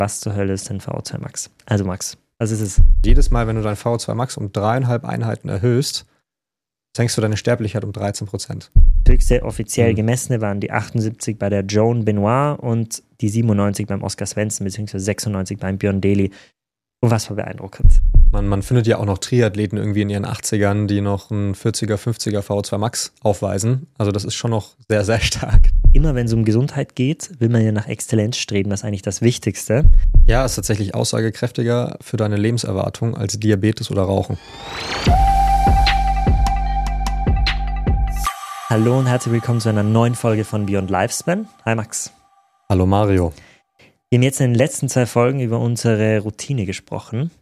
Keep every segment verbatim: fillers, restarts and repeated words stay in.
Was zur Hölle ist denn V O zwei Max? Also Max, was ist es? Jedes Mal, wenn du dein V O zwei Max um dreieinhalb Einheiten erhöhst, senkst du deine Sterblichkeit um dreizehn Prozent. Höchste offiziell gemessene waren die achtundsiebzig bei der Joan Benoit und die siebenundneunzig beim Oscar Svensson beziehungsweise sechsundneunzig beim Björn Daly. Unfassbar beeindruckend. Man, man findet ja auch noch Triathleten irgendwie in ihren achtzigern, die noch einen vierziger, fünfziger V O zwei Max aufweisen. Also das ist schon noch sehr, sehr stark. Immer wenn es um Gesundheit geht, will man ja nach Exzellenz streben. Das ist eigentlich das Wichtigste. Ja, ist tatsächlich aussagekräftiger für deine Lebenserwartung als Diabetes oder Rauchen. Hallo und herzlich willkommen zu einer neuen Folge von Beyond Lifespan. Hi Max. Hallo Mario. Wir haben jetzt in den letzten zwei Folgen über unsere Routine gesprochen.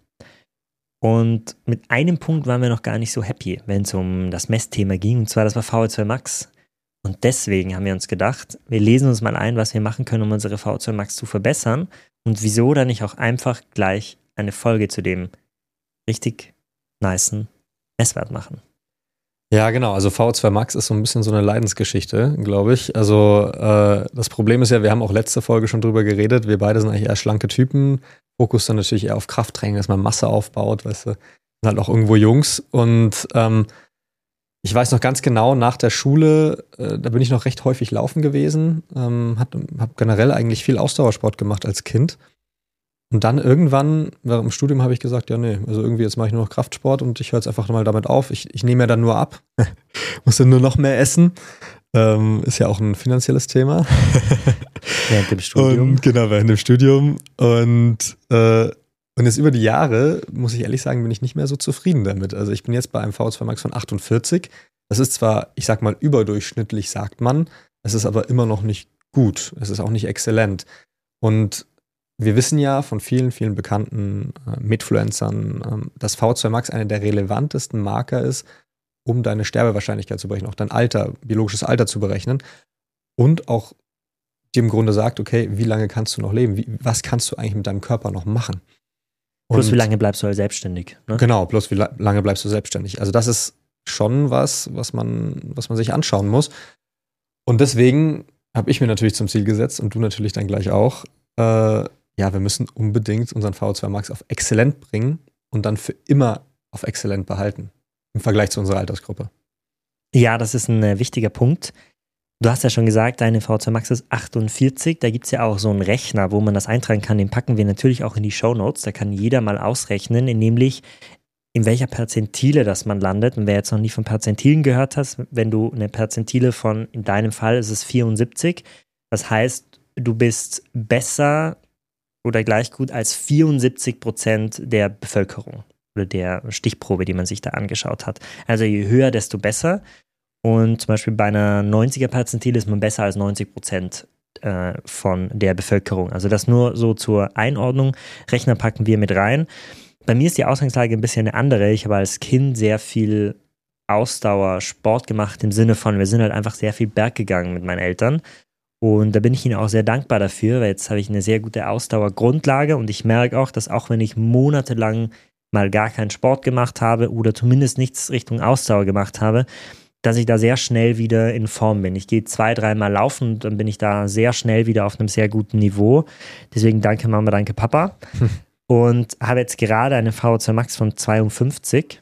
Und mit einem Punkt waren wir noch gar nicht so happy, wenn es um das Messthema ging. Und zwar, das war V O zwei Max. Und deswegen haben wir uns gedacht, wir lesen uns mal ein, was wir machen können, um unsere V O zwei Max zu verbessern. Und wieso dann nicht auch einfach gleich eine Folge zu dem richtig nicen Messwert machen. Ja, genau. Also V O zwei Max ist so ein bisschen so eine Leidensgeschichte, glaube ich. Also äh, das Problem ist ja, wir haben auch letzte Folge schon drüber geredet. Wir beide sind eigentlich eher schlanke Typen. Fokus dann natürlich eher auf Krafttraining, dass man Masse aufbaut, weißt du. Sind halt auch irgendwo Jungs. Und ähm, ich weiß noch ganz genau, nach der Schule, äh, da bin ich noch recht häufig laufen gewesen. Ähm, habe hab generell eigentlich viel Ausdauersport gemacht als Kind. Und dann irgendwann, während dem Studium, habe ich gesagt, ja nee, also irgendwie jetzt mache ich nur noch Kraftsport und ich höre jetzt einfach mal damit auf. Ich, ich nehme ja dann nur ab, muss dann nur noch mehr essen. Ähm, ist ja auch ein finanzielles Thema. Während dem Studium. Und, genau, während dem Studium. Und, äh, und jetzt über die Jahre, muss ich ehrlich sagen, bin ich nicht mehr so zufrieden damit. Also ich bin jetzt bei einem V O zwei Max von achtundvierzig. Das ist zwar, ich sag mal, überdurchschnittlich, sagt man. Es ist aber immer noch nicht gut. Es ist auch nicht exzellent. Und wir wissen ja von vielen, vielen bekannten äh, Mitfluencern, ähm, dass V O zwei Max einer der relevantesten Marker ist, um deine Sterbewahrscheinlichkeit zu berechnen, auch dein Alter, biologisches Alter zu berechnen und auch dir im Grunde sagt, okay, wie lange kannst du noch leben? Wie, was kannst du eigentlich mit deinem Körper noch machen? Und plus wie lange bleibst du halt selbstständig? Ne? Genau, plus wie la- lange bleibst du selbstständig. Also das ist schon was, was man, was man sich anschauen muss. Und deswegen habe ich mir natürlich zum Ziel gesetzt und du natürlich dann gleich auch, äh, ja, wir müssen unbedingt unseren V O zwei Max auf exzellent bringen und dann für immer auf exzellent behalten im Vergleich zu unserer Altersgruppe. Ja, das ist ein äh, wichtiger Punkt. Du hast ja schon gesagt, deine V O zwei Max ist achtundvierzig. Da gibt es ja auch so einen Rechner, wo man das eintragen kann. Den packen wir natürlich auch in die Shownotes. Da kann jeder mal ausrechnen, nämlich in welcher Perzentile das man landet. Und wer jetzt noch nie von Perzentilen gehört hat, wenn du eine Perzentile von, in deinem Fall ist es vierundsiebzig. Das heißt, du bist besser oder gleich gut als vierundsiebzig Prozent der Bevölkerung oder der Stichprobe, die man sich da angeschaut hat. Also je höher, desto besser. Und zum Beispiel bei einer neunziger Perzentile ist man besser als neunzig Prozent äh, von der Bevölkerung. Also das nur so zur Einordnung. Rechner packen wir mit rein. Bei mir ist die Ausgangslage ein bisschen eine andere. Ich habe als Kind sehr viel Ausdauersport gemacht im Sinne von, wir sind halt einfach sehr viel Berg gegangen mit meinen Eltern. Und da bin ich ihnen auch sehr dankbar dafür, weil jetzt habe ich eine sehr gute Ausdauergrundlage und ich merke auch, dass auch wenn ich monatelang mal gar keinen Sport gemacht habe oder zumindest nichts Richtung Ausdauer gemacht habe, dass ich da sehr schnell wieder in Form bin. Ich gehe zwei, dreimal laufen und dann bin ich da sehr schnell wieder auf einem sehr guten Niveau. Deswegen danke Mama, danke Papa. Hm. Und habe jetzt gerade eine V O zwei Max von zweiundfünfzig.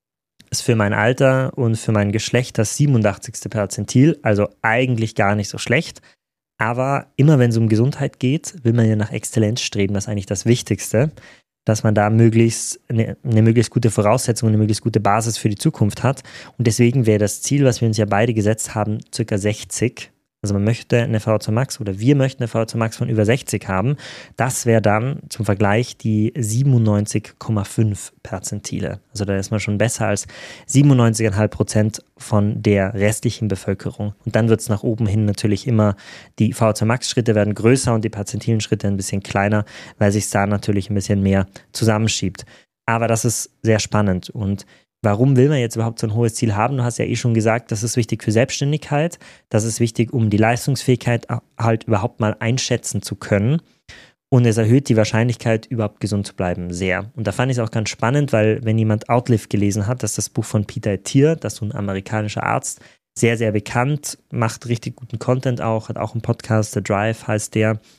Ist für mein Alter und für mein Geschlecht das siebenundachtzigste Perzentil, also eigentlich gar nicht so schlecht. Aber immer wenn es um Gesundheit geht, will man ja nach Exzellenz streben. Das ist eigentlich das Wichtigste, dass man da möglichst eine, eine möglichst gute Voraussetzung, eine möglichst gute Basis für die Zukunft hat. Und deswegen wäre das Ziel, was wir uns ja beide gesetzt haben, circa sechzig. Also man möchte eine V O zwei Max oder wir möchten eine V O zwei Max von über sechzig haben. Das wäre dann zum Vergleich die siebenundneunzig Komma fünf Perzentile. Also da ist man schon besser als siebenundneunzig Komma fünf Prozent von der restlichen Bevölkerung. Und dann wird es nach oben hin natürlich immer, die V O zwei Max Schritte werden größer und die perzentilen Schritte ein bisschen kleiner, weil sich da natürlich ein bisschen mehr zusammenschiebt. Aber das ist sehr spannend. Und warum will man jetzt überhaupt so ein hohes Ziel haben? Du hast ja eh schon gesagt, das ist wichtig für Selbstständigkeit, das ist wichtig, um die Leistungsfähigkeit halt überhaupt mal einschätzen zu können und es erhöht die Wahrscheinlichkeit, überhaupt gesund zu bleiben, sehr. Und da fand ich es auch ganz spannend, weil wenn jemand Outlive gelesen hat, das ist das Buch von Peter Attia, das ist so ein amerikanischer Arzt, sehr, sehr bekannt, macht richtig guten Content auch, hat auch einen Podcast, The Drive heißt der.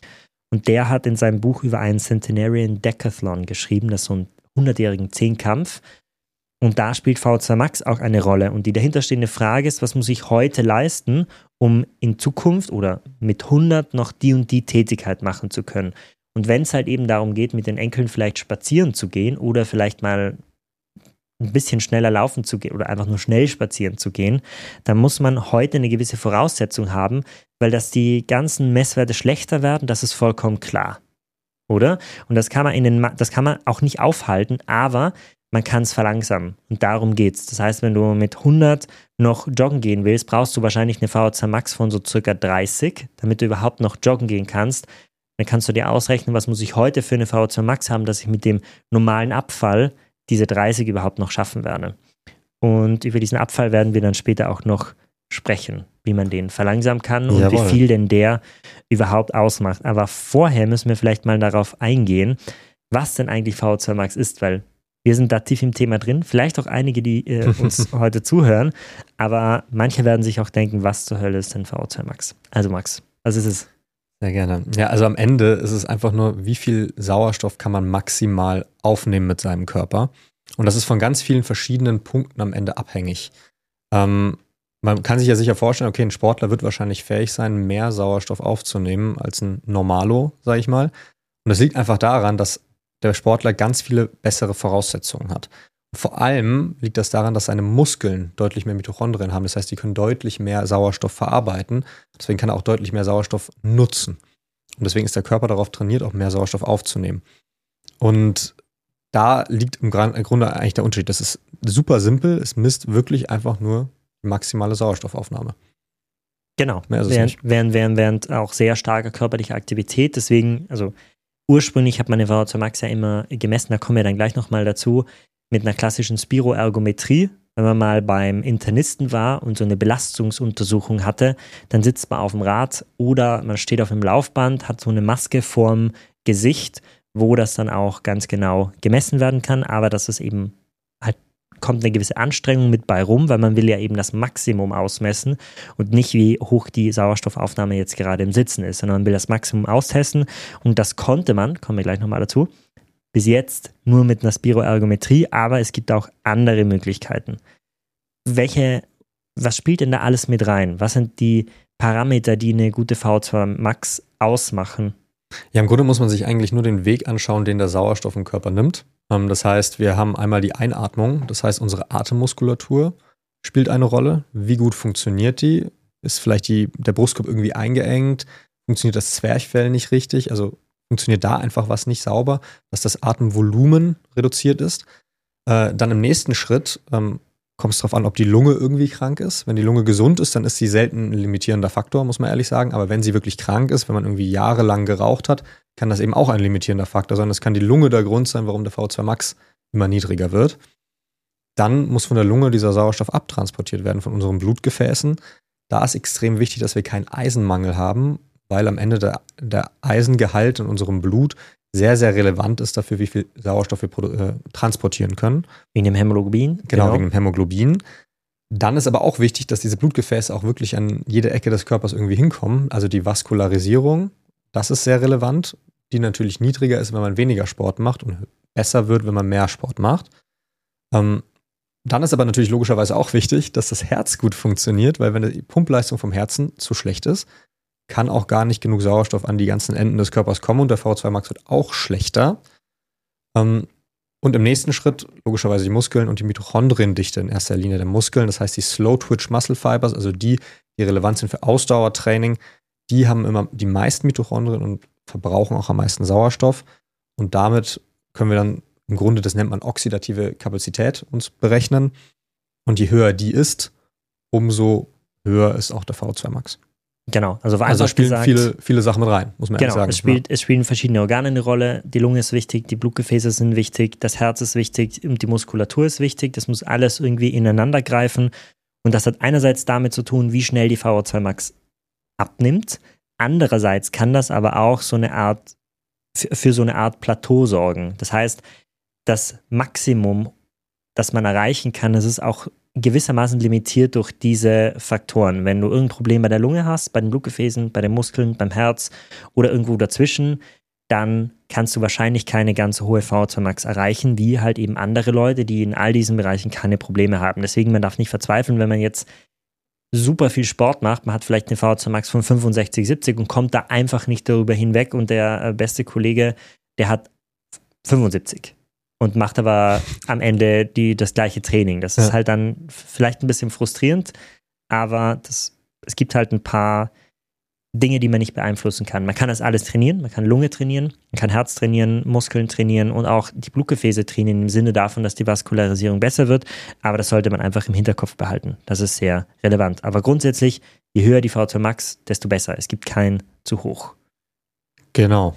Und der hat in seinem Buch über einen Centenarian Decathlon geschrieben, das ist so ein hundertjährigen Zehnkampf. Und da spielt V O zwei Max auch eine Rolle. Und die dahinterstehende Frage ist, was muss ich heute leisten, um in Zukunft oder mit hundert noch die und die Tätigkeit machen zu können. Und wenn es halt eben darum geht, mit den Enkeln vielleicht spazieren zu gehen oder vielleicht mal ein bisschen schneller laufen zu gehen oder einfach nur schnell spazieren zu gehen, dann muss man heute eine gewisse Voraussetzung haben, weil dass die ganzen Messwerte schlechter werden, das ist vollkommen klar. Oder? Und das kann man in den, das kann man auch nicht aufhalten, aber man kann es verlangsamen. Und darum geht's. Das heißt, wenn du mit hundert noch joggen gehen willst, brauchst du wahrscheinlich eine V O zwei Max von so circa dreißig, damit du überhaupt noch joggen gehen kannst. Dann kannst du dir ausrechnen, was muss ich heute für eine V O zwei Max haben, dass ich mit dem normalen Abfall diese dreißig überhaupt noch schaffen werde. Und über diesen Abfall werden wir dann später auch noch sprechen, wie man den verlangsamen kann und Jawohl. Wie viel denn der überhaupt ausmacht. Aber vorher müssen wir vielleicht mal darauf eingehen, was denn eigentlich V O zwei Max ist, weil wir sind da tief im Thema drin, vielleicht auch einige, die äh, uns heute zuhören, aber manche werden sich auch denken, was zur Hölle ist denn V O zwei Max? Also Max, was ist es? Sehr gerne. Ja, also am Ende ist es einfach nur, wie viel Sauerstoff kann man maximal aufnehmen mit seinem Körper. Und das ist von ganz vielen verschiedenen Punkten am Ende abhängig. Ähm, man kann sich ja sicher vorstellen, okay, ein Sportler wird wahrscheinlich fähig sein, mehr Sauerstoff aufzunehmen als ein Normalo, sage ich mal. Und das liegt einfach daran, dass der Sportler ganz viele bessere Voraussetzungen hat. Vor allem liegt das daran, dass seine Muskeln deutlich mehr Mitochondrien haben. Das heißt, die können deutlich mehr Sauerstoff verarbeiten. Deswegen kann er auch deutlich mehr Sauerstoff nutzen. Und deswegen ist der Körper darauf trainiert, auch mehr Sauerstoff aufzunehmen. Und da liegt im Grunde eigentlich der Unterschied. Das ist super simpel. Es misst wirklich einfach nur die maximale Sauerstoffaufnahme. Genau. Während, während, während, während auch sehr starke körperliche Aktivität. Deswegen, also ursprünglich hat meine V O zwei Max ja immer gemessen, da kommen wir dann gleich nochmal dazu, mit einer klassischen Spiroergometrie. Wenn man mal beim Internisten war und so eine Belastungsuntersuchung hatte, dann sitzt man auf dem Rad oder man steht auf dem Laufband, hat so eine Maske vorm Gesicht, wo das dann auch ganz genau gemessen werden kann, aber das ist eben halt, kommt eine gewisse Anstrengung mit bei rum, weil man will ja eben das Maximum ausmessen und nicht, wie hoch die Sauerstoffaufnahme jetzt gerade im Sitzen ist, sondern man will das Maximum austesten und das konnte man, kommen wir gleich nochmal dazu, bis jetzt nur mit einer Spiroergometrie, aber es gibt auch andere Möglichkeiten. Welche, was spielt denn da alles mit rein? Was sind die Parameter, die eine gute V O zwei Max ausmachen? Ja, im Grunde muss man sich eigentlich nur den Weg anschauen, den der Sauerstoff im Körper nimmt. Das heißt, wir haben einmal die Einatmung, das heißt, unsere Atemmuskulatur spielt eine Rolle. Wie gut funktioniert die? Ist vielleicht die, der Brustkorb irgendwie eingeengt? Funktioniert das Zwerchfell nicht richtig? Also funktioniert da einfach was nicht sauber, dass das Atemvolumen reduziert ist. Äh, dann im nächsten Schritt ähm, kommt es darauf an, ob die Lunge irgendwie krank ist. Wenn die Lunge gesund ist, dann ist sie selten ein limitierender Faktor, muss man ehrlich sagen. Aber wenn sie wirklich krank ist, wenn man irgendwie jahrelang geraucht hat, kann das eben auch ein limitierender Faktor sein. Es kann die Lunge der Grund sein, warum der V O zwei Max immer niedriger wird. Dann muss von der Lunge dieser Sauerstoff abtransportiert werden von unseren Blutgefäßen. Da ist extrem wichtig, dass wir keinen Eisenmangel haben, weil am Ende der, der Eisengehalt in unserem Blut sehr, sehr relevant ist dafür, wie viel Sauerstoff wir produ- äh, transportieren können. Wegen dem Hämoglobin? Genau, genau, wegen dem Hämoglobin. Dann ist aber auch wichtig, dass diese Blutgefäße auch wirklich an jede Ecke des Körpers irgendwie hinkommen. Also die Vaskularisierung, das ist sehr relevant, die natürlich niedriger ist, wenn man weniger Sport macht und besser wird, wenn man mehr Sport macht. Ähm, dann ist aber natürlich logischerweise auch wichtig, dass das Herz gut funktioniert, weil wenn die Pumpleistung vom Herzen zu schlecht ist, kann auch gar nicht genug Sauerstoff an die ganzen Enden des Körpers kommen und der V O zwei Max wird auch schlechter. Ähm, und im nächsten Schritt logischerweise die Muskeln und die Mitochondriendichte in erster Linie der Muskeln, das heißt die Slow-Twitch Muscle Fibers, also die, die relevant sind für Ausdauertraining, die haben immer die meisten Mitochondrien und verbrauchen auch am meisten Sauerstoff und damit können wir dann im Grunde, das nennt man oxidative Kapazität, uns berechnen und je höher die ist, umso höher ist auch der V O zwei Max. Genau, also, also spielen gesagt, viele, viele Sachen mit rein, muss man genau, ehrlich sagen. Es, spielt, ja. es spielen verschiedene Organe eine Rolle. Die Lunge ist wichtig, die Blutgefäße sind wichtig, das Herz ist wichtig und die Muskulatur ist wichtig. Das muss alles irgendwie ineinander greifen. Und das hat einerseits damit zu tun, wie schnell die V O zwei Max abnimmt. Andererseits kann das aber auch so eine Art, für, für so eine Art Plateau sorgen. Das heißt, das Maximum, das man erreichen kann, das ist auch gewissermaßen limitiert durch diese Faktoren. Wenn du irgendein Problem bei der Lunge hast, bei den Blutgefäßen, bei den Muskeln, beim Herz oder irgendwo dazwischen, dann kannst du wahrscheinlich keine ganz hohe V O zwei Max erreichen, wie halt eben andere Leute, die in all diesen Bereichen keine Probleme haben. Deswegen, man darf nicht verzweifeln, wenn man jetzt super viel Sport macht, man hat vielleicht eine V O zwei Max von fünfundsechzig, siebzig und kommt da einfach nicht darüber hinweg und der beste Kollege, der hat fünfundsiebzig und macht aber am Ende die, das gleiche Training. Das ist ja halt dann vielleicht ein bisschen frustrierend, aber das, es gibt halt ein paar Dinge, die man nicht beeinflussen kann. Man kann das alles trainieren, man kann Lunge trainieren, man kann Herz trainieren, Muskeln trainieren und auch die Blutgefäße trainieren im Sinne davon, dass die Vaskularisierung besser wird, aber das sollte man einfach im Hinterkopf behalten. Das ist sehr relevant. Aber grundsätzlich, je höher die V O zwei Max, desto besser. Es gibt kein zu hoch. Genau.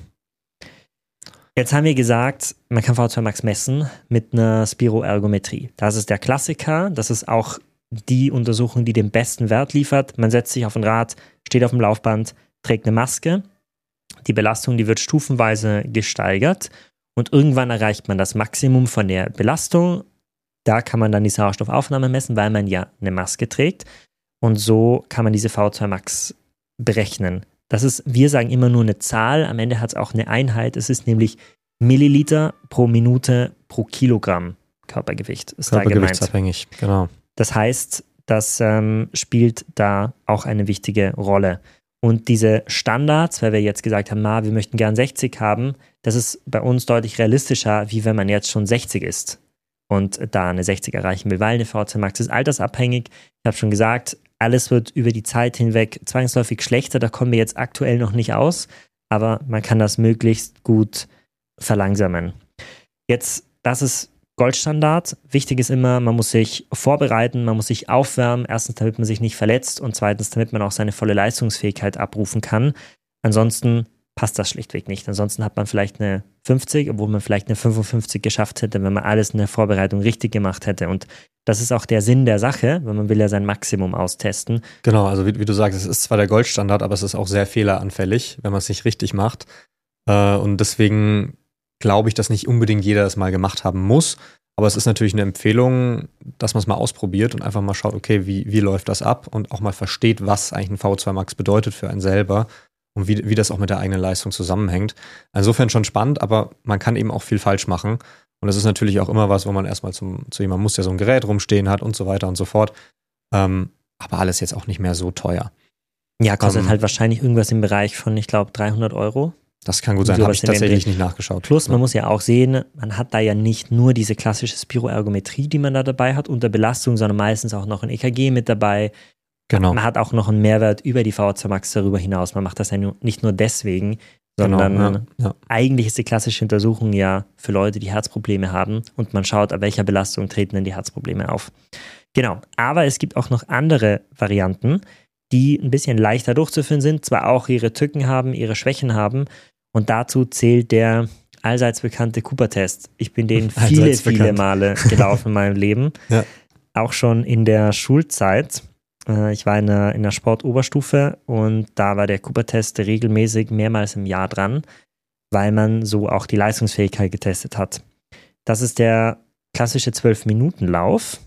Jetzt haben wir gesagt, man kann V O zwei Max messen mit einer Spiroergometrie. Das ist der Klassiker, das ist auch die Untersuchung, die den besten Wert liefert. Man setzt sich auf ein Rad, steht auf dem Laufband, trägt eine Maske. Die Belastung, die wird stufenweise gesteigert und irgendwann erreicht man das Maximum von der Belastung. Da kann man dann die Sauerstoffaufnahme messen, weil man ja eine Maske trägt und so kann man diese V O zwei Max berechnen. Das ist, wir sagen immer nur eine Zahl, am Ende hat es auch eine Einheit, es ist nämlich Milliliter pro Minute pro Kilogramm Körpergewicht. Ist da gemeint. Körpergewichtsabhängig, genau. Das heißt, das ähm, spielt da auch eine wichtige Rolle. Und diese Standards, weil wir jetzt gesagt haben, na, wir möchten gern sechzig haben, das ist bei uns deutlich realistischer, wie wenn man jetzt schon sechzig ist und da eine sechzig erreichen will, weil eine V O zwei Max ist altersabhängig. Ich habe schon gesagt, alles wird über die Zeit hinweg zwangsläufig schlechter, da kommen wir jetzt aktuell noch nicht aus, aber man kann das möglichst gut verlangsamen. Jetzt, das ist Goldstandard. Wichtig ist immer, man muss sich vorbereiten, man muss sich aufwärmen, erstens, damit man sich nicht verletzt und zweitens, damit man auch seine volle Leistungsfähigkeit abrufen kann. Ansonsten passt das schlichtweg nicht. Ansonsten hat man vielleicht eine fünfzig, obwohl man vielleicht eine fünfundfünfzig geschafft hätte, wenn man alles in der Vorbereitung richtig gemacht hätte. Und das ist auch der Sinn der Sache, weil man will ja sein Maximum austesten. Genau, also wie, wie du sagst, es ist zwar der Goldstandard, aber es ist auch sehr fehleranfällig, wenn man es nicht richtig macht. Äh, und deswegen glaube ich, dass nicht unbedingt jeder das mal gemacht haben muss. Aber es ist natürlich eine Empfehlung, dass man es mal ausprobiert und einfach mal schaut, okay, wie, wie läuft das ab und auch mal versteht, was eigentlich ein V O zwei Max bedeutet für einen selber und wie, wie das auch mit der eigenen Leistung zusammenhängt. Insofern schon spannend, aber man kann eben auch viel falsch machen. Und das ist natürlich auch immer was, wo man erstmal zum, zu jemandem muss, der so ein Gerät rumstehen hat und so weiter und so fort. Ähm, aber alles jetzt auch nicht mehr so teuer. Ja, kostet ähm, halt wahrscheinlich irgendwas im Bereich von, ich glaube, dreihundert Euro. Das kann gut sein, habe ich tatsächlich nicht nachgeschaut. Plus, man muss ja auch sehen, man hat da ja nicht nur diese klassische Spiroergometrie, die man da dabei hat, unter Belastung, sondern meistens auch noch ein E K G mit dabei. Genau. Man hat auch noch einen Mehrwert über die V O zwei Max darüber hinaus. Man macht das ja nicht nur deswegen, sondern genau, ja, ja. eigentlich ist die klassische Untersuchung ja für Leute, die Herzprobleme haben und man schaut, ab welcher Belastung treten denn die Herzprobleme auf. Genau, aber es gibt auch noch andere Varianten, die ein bisschen leichter durchzuführen sind, zwar auch ihre Tücken haben, ihre Schwächen haben. Und dazu zählt der allseits bekannte Cooper-Test. Ich bin den viele, viele Male gelaufen in meinem Leben. Ja. Auch schon in der Schulzeit. Ich war in der, in der Sportoberstufe und da war der Cooper-Test regelmäßig mehrmals im Jahr dran, weil man so auch die Leistungsfähigkeit getestet hat. Das ist der klassische zwölf-Minuten-Lauf.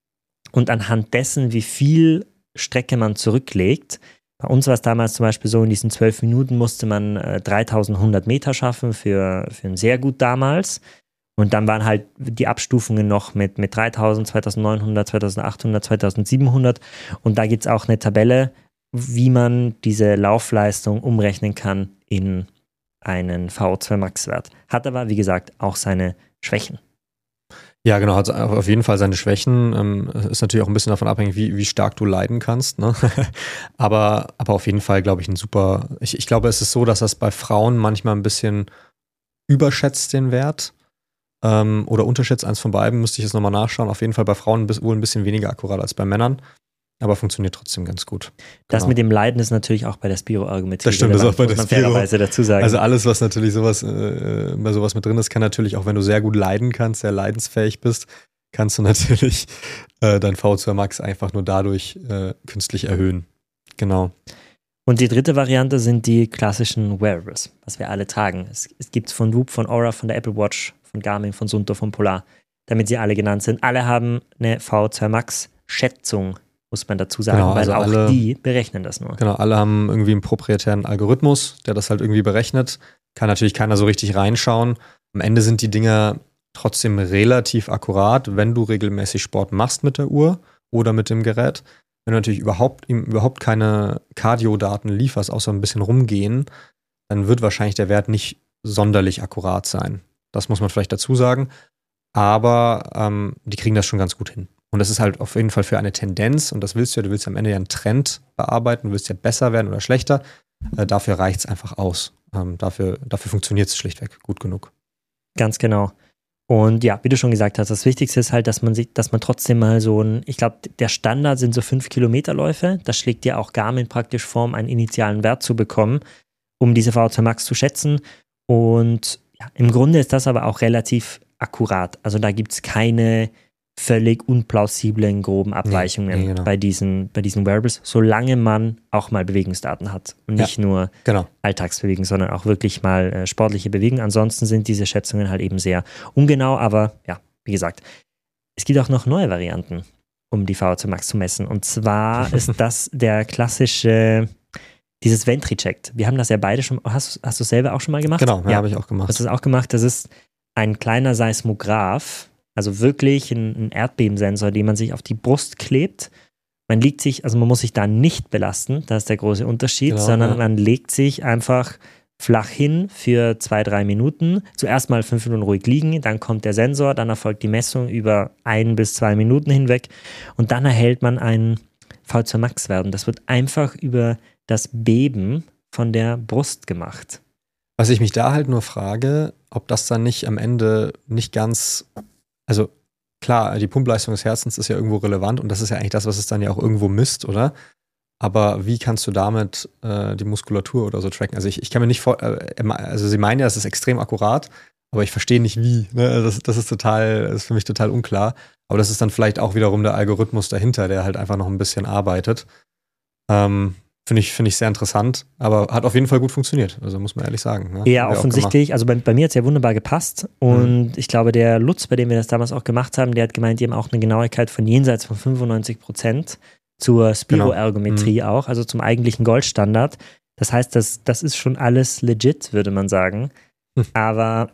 Und anhand dessen, wie viel Strecke man zurücklegt. Bei uns war es damals zum Beispiel so, in diesen zwölf Minuten musste man äh, dreitausendeinhundert Meter schaffen für, für ein sehr gut damals. Und dann waren halt die Abstufungen noch mit, mit dreitausend, zweitausendneunhundert, zweitausendachthundert, zweitausendsiebenhundert. Und da gibt es auch eine Tabelle, wie man diese Laufleistung umrechnen kann in einen V O zwei Max-Wert. Hat aber, wie gesagt, auch seine Schwächen. Ja, genau, hat auf jeden Fall seine Schwächen. Ähm, ist natürlich auch ein bisschen davon abhängig, wie, wie stark du leiden kannst. Ne? aber, aber auf jeden Fall, glaube ich, ein super. Ich, ich glaube, es ist so, dass das bei Frauen manchmal ein bisschen überschätzt den Wert. Ähm, oder unterschätzt, eins von beiden, müsste ich jetzt nochmal nachschauen. Auf jeden Fall bei Frauen wohl ein bisschen weniger akkurat als bei Männern. Aber funktioniert trotzdem ganz gut. Das genau. Mit dem Leiden ist natürlich auch bei der Spiroergometrie. Das stimmt, das ist auch bei der Spiro. Fairerweise dazu sagen. Also alles, was natürlich sowas, äh, bei sowas mit drin ist, kann natürlich auch, wenn du sehr gut leiden kannst, sehr leidensfähig bist, kannst du natürlich äh, dein V O zwei Max einfach nur dadurch äh, künstlich erhöhen. Genau. Und die dritte Variante sind die klassischen Wearables, was wir alle tragen. Es, es gibt von Whoop, von Oura, von der Apple Watch, von Garmin, von Suunto, von Polar, damit sie alle genannt sind. Alle haben eine V O zwei Max Schätzung, muss man dazu sagen, Genau, weil also auch alle, die berechnen das nur. Genau, alle haben irgendwie einen proprietären Algorithmus, der das halt irgendwie berechnet. Kann natürlich keiner so richtig reinschauen. Am Ende sind die Dinger trotzdem relativ akkurat, wenn du regelmäßig Sport machst mit der Uhr oder mit dem Gerät. Wenn du natürlich überhaupt, ihm überhaupt keine Cardio-Daten lieferst, außer ein bisschen rumgehen, dann wird wahrscheinlich der Wert nicht sonderlich akkurat sein. Das muss man vielleicht dazu sagen. Aber ähm, die kriegen das schon ganz gut hin. Und das ist halt auf jeden Fall für eine Tendenz, und das willst du ja, du willst ja am Ende ja einen Trend bearbeiten, du willst ja besser werden oder schlechter. Äh, dafür reicht es einfach aus. Ähm, dafür dafür funktioniert es schlichtweg gut genug. Ganz genau. Und ja, wie du schon gesagt hast, das Wichtigste ist halt, dass man sich, dass man trotzdem mal so ein, ich glaube, der Standard sind so fünf Kilometerläufe. Das schlägt dir auch Garmin praktisch vor, um einen initialen Wert zu bekommen, um diese V O zwei Max zu schätzen. Und ja, im Grunde ist das aber auch relativ akkurat. Also da gibt es keine völlig unplausiblen, groben Abweichungen nee, nee, genau. bei, diesen, bei diesen Wearables, solange man auch mal Bewegungsdaten hat und nicht ja, nur genau. Alltagsbewegung, sondern auch wirklich mal äh, sportliche Bewegung. Ansonsten sind diese Schätzungen halt eben sehr ungenau, aber ja, wie gesagt, es gibt auch noch neue Varianten, um die V O zwei Max zu messen. Und zwar ist das der klassische, dieses Ventri-Check. Wir haben das ja beide schon, hast, hast du es selber auch schon mal gemacht? Genau, ja, ja habe ich auch gemacht. Hast du das auch gemacht? Das ist ein kleiner Seismograph, also wirklich ein, ein Erdbebensensor, den man sich auf die Brust klebt. Man liegt sich, also man muss sich da nicht belasten, das ist der große Unterschied, Genau, sondern ja. man legt sich einfach flach hin für zwei, drei Minuten. Zuerst mal fünf Minuten ruhig liegen, dann kommt der Sensor, dann erfolgt die Messung über ein bis zwei Minuten hinweg und dann erhält man einen V O zwei Max-Wert. Das wird einfach über das Beben von der Brust gemacht. Was ich mich da halt nur frage, ob das dann nicht am Ende nicht ganz, also klar, die Pumpleistung des Herzens ist ja irgendwo relevant und das ist ja eigentlich das, was es dann ja auch irgendwo misst, oder? Aber wie kannst du damit äh, die Muskulatur oder so tracken? Also ich, ich kann mir nicht vor, äh, also sie meinen ja, es ist extrem akkurat, aber ich verstehe nicht wie. Ne? Das, das ist total, das ist für mich total unklar. Aber das ist dann vielleicht auch wiederum der Algorithmus dahinter, der halt einfach noch ein bisschen arbeitet. Ähm, Finde ich, find ich sehr interessant, aber hat auf jeden Fall gut funktioniert, also muss man ehrlich sagen. Ne? Ja, offensichtlich, also bei, bei mir hat es ja wunderbar gepasst und mhm. ich glaube, der Lutz, bei dem wir das damals auch gemacht haben, der hat gemeint, die haben auch eine Genauigkeit von jenseits von fünfundneunzig Prozent zur Spiroergometrie genau. mhm. auch, also zum eigentlichen Goldstandard. Das heißt, das, das ist schon alles legit, würde man sagen, mhm. aber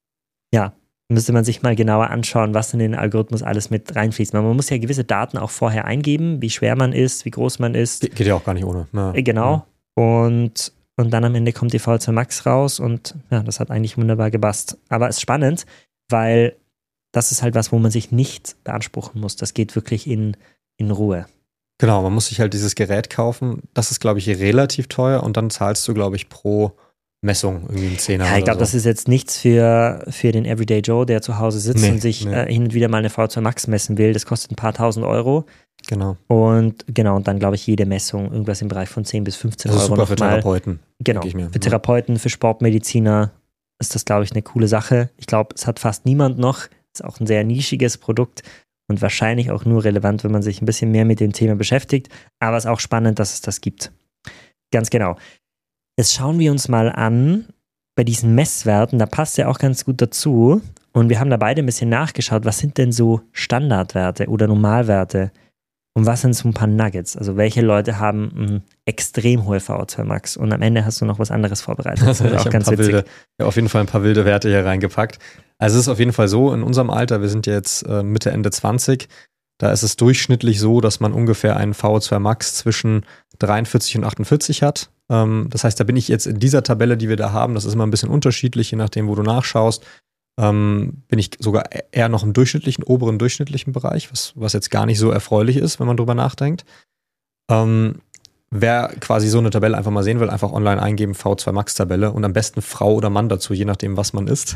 ja, müsste man sich mal genauer anschauen, was in den Algorithmus alles mit reinfließt. Man muss ja gewisse Daten auch vorher eingeben, wie schwer man ist, wie groß man ist. Ge- geht ja auch gar nicht ohne. Ja. Genau. Ja. Und, und dann am Ende kommt die V O zwei Max raus und ja, das hat eigentlich wunderbar gepasst. Aber es ist spannend, weil das ist halt was, wo man sich nicht beanspruchen muss. Das geht wirklich in, in Ruhe. Genau, man muss sich halt dieses Gerät kaufen. Das ist, glaube ich, relativ teuer und dann zahlst du, glaube ich, pro Messung, irgendwie ein Zehner. Ja, ich glaube, so. Das ist jetzt nichts für, für den Everyday Joe, der zu Hause sitzt nee, und sich nee. äh, hin und wieder mal eine V O zwei Max messen will. Das kostet ein paar tausend Euro. Genau. Und genau, und dann glaube ich, jede Messung irgendwas im Bereich von zehn bis fünfzehn das Euro. Das ist super für mal. Therapeuten. Genau, ich mir. Für Therapeuten, für Sportmediziner ist das, glaube ich, eine coole Sache. Ich glaube, es hat fast niemand noch. Ist auch ein sehr nischiges Produkt und wahrscheinlich auch nur relevant, wenn man sich ein bisschen mehr mit dem Thema beschäftigt. Aber es ist auch spannend, dass es das gibt. Ganz genau. Jetzt schauen wir uns mal an, bei diesen Messwerten, da passt ja auch ganz gut dazu. Und wir haben da beide ein bisschen nachgeschaut, was sind denn so Standardwerte oder Normalwerte? Und was sind so ein paar Nuggets? Also welche Leute haben ein extrem hohe V O zwei Max? Und am Ende hast du noch was anderes vorbereitet. Das ist auch ganz witzig. Wilde, ja, auf jeden Fall ein paar wilde Werte hier reingepackt. Also es ist auf jeden Fall so, in unserem Alter, wir sind jetzt äh, Mitte, Ende zwanzig, da ist es durchschnittlich so, dass man ungefähr einen V O zwei Max zwischen dreiundvierzig und achtundvierzig hat. Ähm, das heißt, da bin ich jetzt in dieser Tabelle, die wir da haben, das ist immer ein bisschen unterschiedlich, je nachdem, wo du nachschaust, ähm, bin ich sogar eher noch im durchschnittlichen, oberen durchschnittlichen Bereich, was, was jetzt gar nicht so erfreulich ist, wenn man drüber nachdenkt. Ähm, wer quasi so eine Tabelle einfach mal sehen will, einfach online eingeben, V O zwei Max Tabelle und am besten Frau oder Mann dazu, je nachdem, was man ist,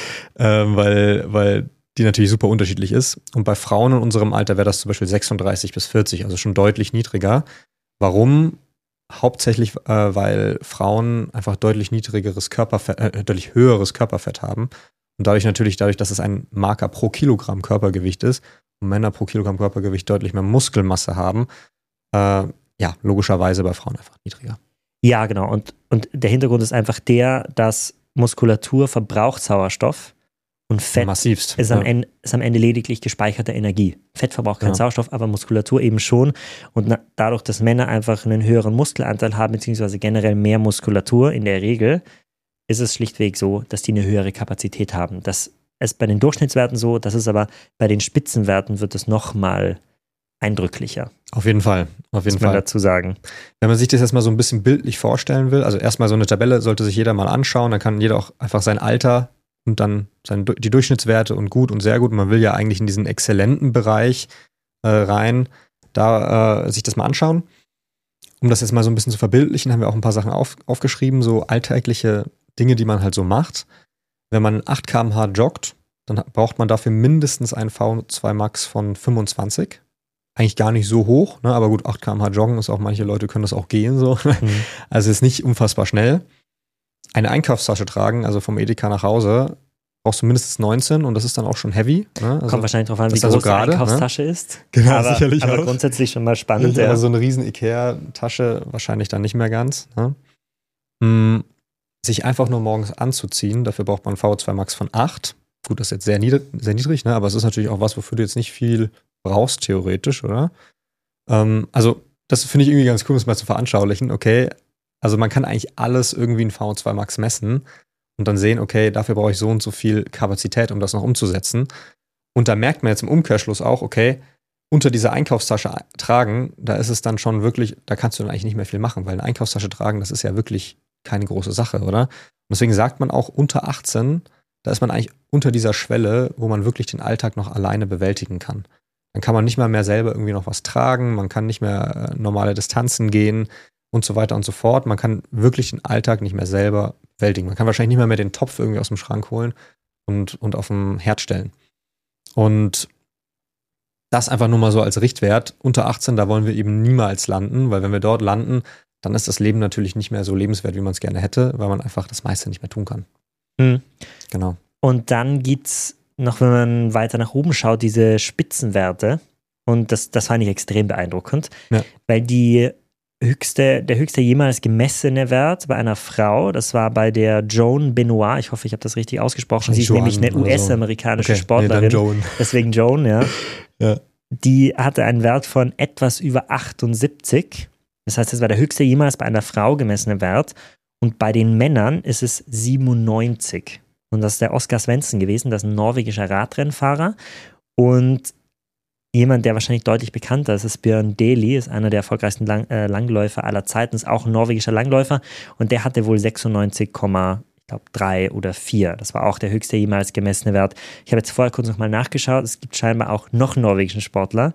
ähm, weil, weil die natürlich super unterschiedlich ist. Und bei Frauen in unserem Alter wäre das zum Beispiel sechsunddreißig bis vierzig, also schon deutlich niedriger. Warum? Hauptsächlich, äh, weil Frauen einfach deutlich niedrigeres Körperfett, äh, deutlich höheres Körperfett haben. Und dadurch natürlich, dadurch, dass es ein Marker pro Kilogramm Körpergewicht ist und Männer pro Kilogramm Körpergewicht deutlich mehr Muskelmasse haben, äh, ja, logischerweise bei Frauen einfach niedriger. Ja, genau. Und, und der Hintergrund ist einfach der, dass Muskulatur verbraucht Sauerstoff. Und Fett Massivst, ist, ja. am Ende, ist am Ende lediglich gespeicherte Energie. Fett verbraucht keinen Ja. Sauerstoff, aber Muskulatur eben schon. Und na, dadurch, dass Männer einfach einen höheren Muskelanteil haben, beziehungsweise generell mehr Muskulatur in der Regel, ist es schlichtweg so, dass die eine höhere Kapazität haben. Das ist bei den Durchschnittswerten so, das ist aber bei den Spitzenwerten wird es nochmal eindrücklicher. Auf jeden Fall, auf jeden Muss man Fall. dazu sagen. Wenn man sich das jetzt mal so ein bisschen bildlich vorstellen will, also erstmal so eine Tabelle sollte sich jeder mal anschauen, dann kann jeder auch einfach sein Alter und dann seine, die Durchschnittswerte und gut und sehr gut. Und man will ja eigentlich in diesen exzellenten Bereich äh, rein, da äh, sich das mal anschauen. Um das jetzt mal so ein bisschen zu verbildlichen, haben wir auch ein paar Sachen auf, aufgeschrieben, so alltägliche Dinge, die man halt so macht. Wenn man acht Kilometer pro Stunde joggt, dann braucht man dafür mindestens einen V zwei Max von fünfundzwanzig. Eigentlich gar nicht so hoch, ne? Aber gut, acht Kilometer pro Stunde joggen ist auch, manche Leute können das auch gehen so. Mhm. Also ist nicht unfassbar schnell. Eine Einkaufstasche tragen, also vom Edeka nach Hause, brauchst du mindestens neunzehn und das ist dann auch schon heavy. Ne? Also kommt wahrscheinlich darauf an, wie groß so die grade, Einkaufstasche ne? ist. Genau, aber, sicherlich aber auch. grundsätzlich schon mal spannend. Ja. Aber so eine riesen Ikea-Tasche wahrscheinlich dann nicht mehr ganz. Ne? Hm, sich einfach nur morgens anzuziehen, dafür braucht man V zwei Max von acht. Gut, das ist jetzt sehr niedrig, sehr niedrig, ne? Aber es ist natürlich auch was, wofür du jetzt nicht viel brauchst, theoretisch, oder? Ähm, also, das finde ich irgendwie ganz cool, das mal zu veranschaulichen. Okay, also man kann eigentlich alles irgendwie in V zwei Max messen und dann sehen, okay, dafür brauche ich so und so viel Kapazität, um das noch umzusetzen. Und da merkt man jetzt im Umkehrschluss auch, okay, unter dieser Einkaufstasche tragen, da ist es dann schon wirklich, da kannst du dann eigentlich nicht mehr viel machen, weil eine Einkaufstasche tragen, das ist ja wirklich keine große Sache, oder? Und deswegen sagt man auch unter achtzehn, da ist man eigentlich unter dieser Schwelle, wo man wirklich den Alltag noch alleine bewältigen kann. Dann kann man nicht mal mehr selber irgendwie noch was tragen, man kann nicht mehr äh, normale Distanzen gehen und so weiter und so fort. Man kann wirklich den Alltag nicht mehr selber bewältigen. Man kann wahrscheinlich nicht mal mehr den Topf irgendwie aus dem Schrank holen und, und auf den Herd stellen. Und das einfach nur mal so als Richtwert. Unter achtzehn, da wollen wir eben niemals landen, weil wenn wir dort landen, dann ist das Leben natürlich nicht mehr so lebenswert, wie man es gerne hätte, weil man einfach das meiste nicht mehr tun kann. Mhm. Genau. Und dann gibt's noch, wenn man weiter nach oben schaut, diese Spitzenwerte. Und das, das fand ich extrem beeindruckend, ja. weil die höchste, der höchste jemals gemessene Wert bei einer Frau, das war bei der Joan Benoit, ich hoffe, ich habe das richtig ausgesprochen, sie ist Joan nämlich eine U S-amerikanische okay. Sportlerin, nee, Joan. deswegen Joan, ja. ja. Die hatte einen Wert von etwas über achtundsiebzig, das heißt, das war der höchste jemals bei einer Frau gemessene Wert und bei den Männern ist es siebenundneunzig. Und das ist der Oskar Svensson gewesen, das ist ein norwegischer Radrennfahrer und jemand, der wahrscheinlich deutlich bekannter ist, ist Björn Deli, ist einer der erfolgreichsten Lang- äh, Langläufer aller Zeiten, ist auch ein norwegischer Langläufer und der hatte wohl sechsundneunzig Komma drei oder vier. Das war auch der höchste jemals gemessene Wert. Ich habe jetzt vorher kurz nochmal nachgeschaut, es gibt scheinbar auch noch einen norwegischen Sportler,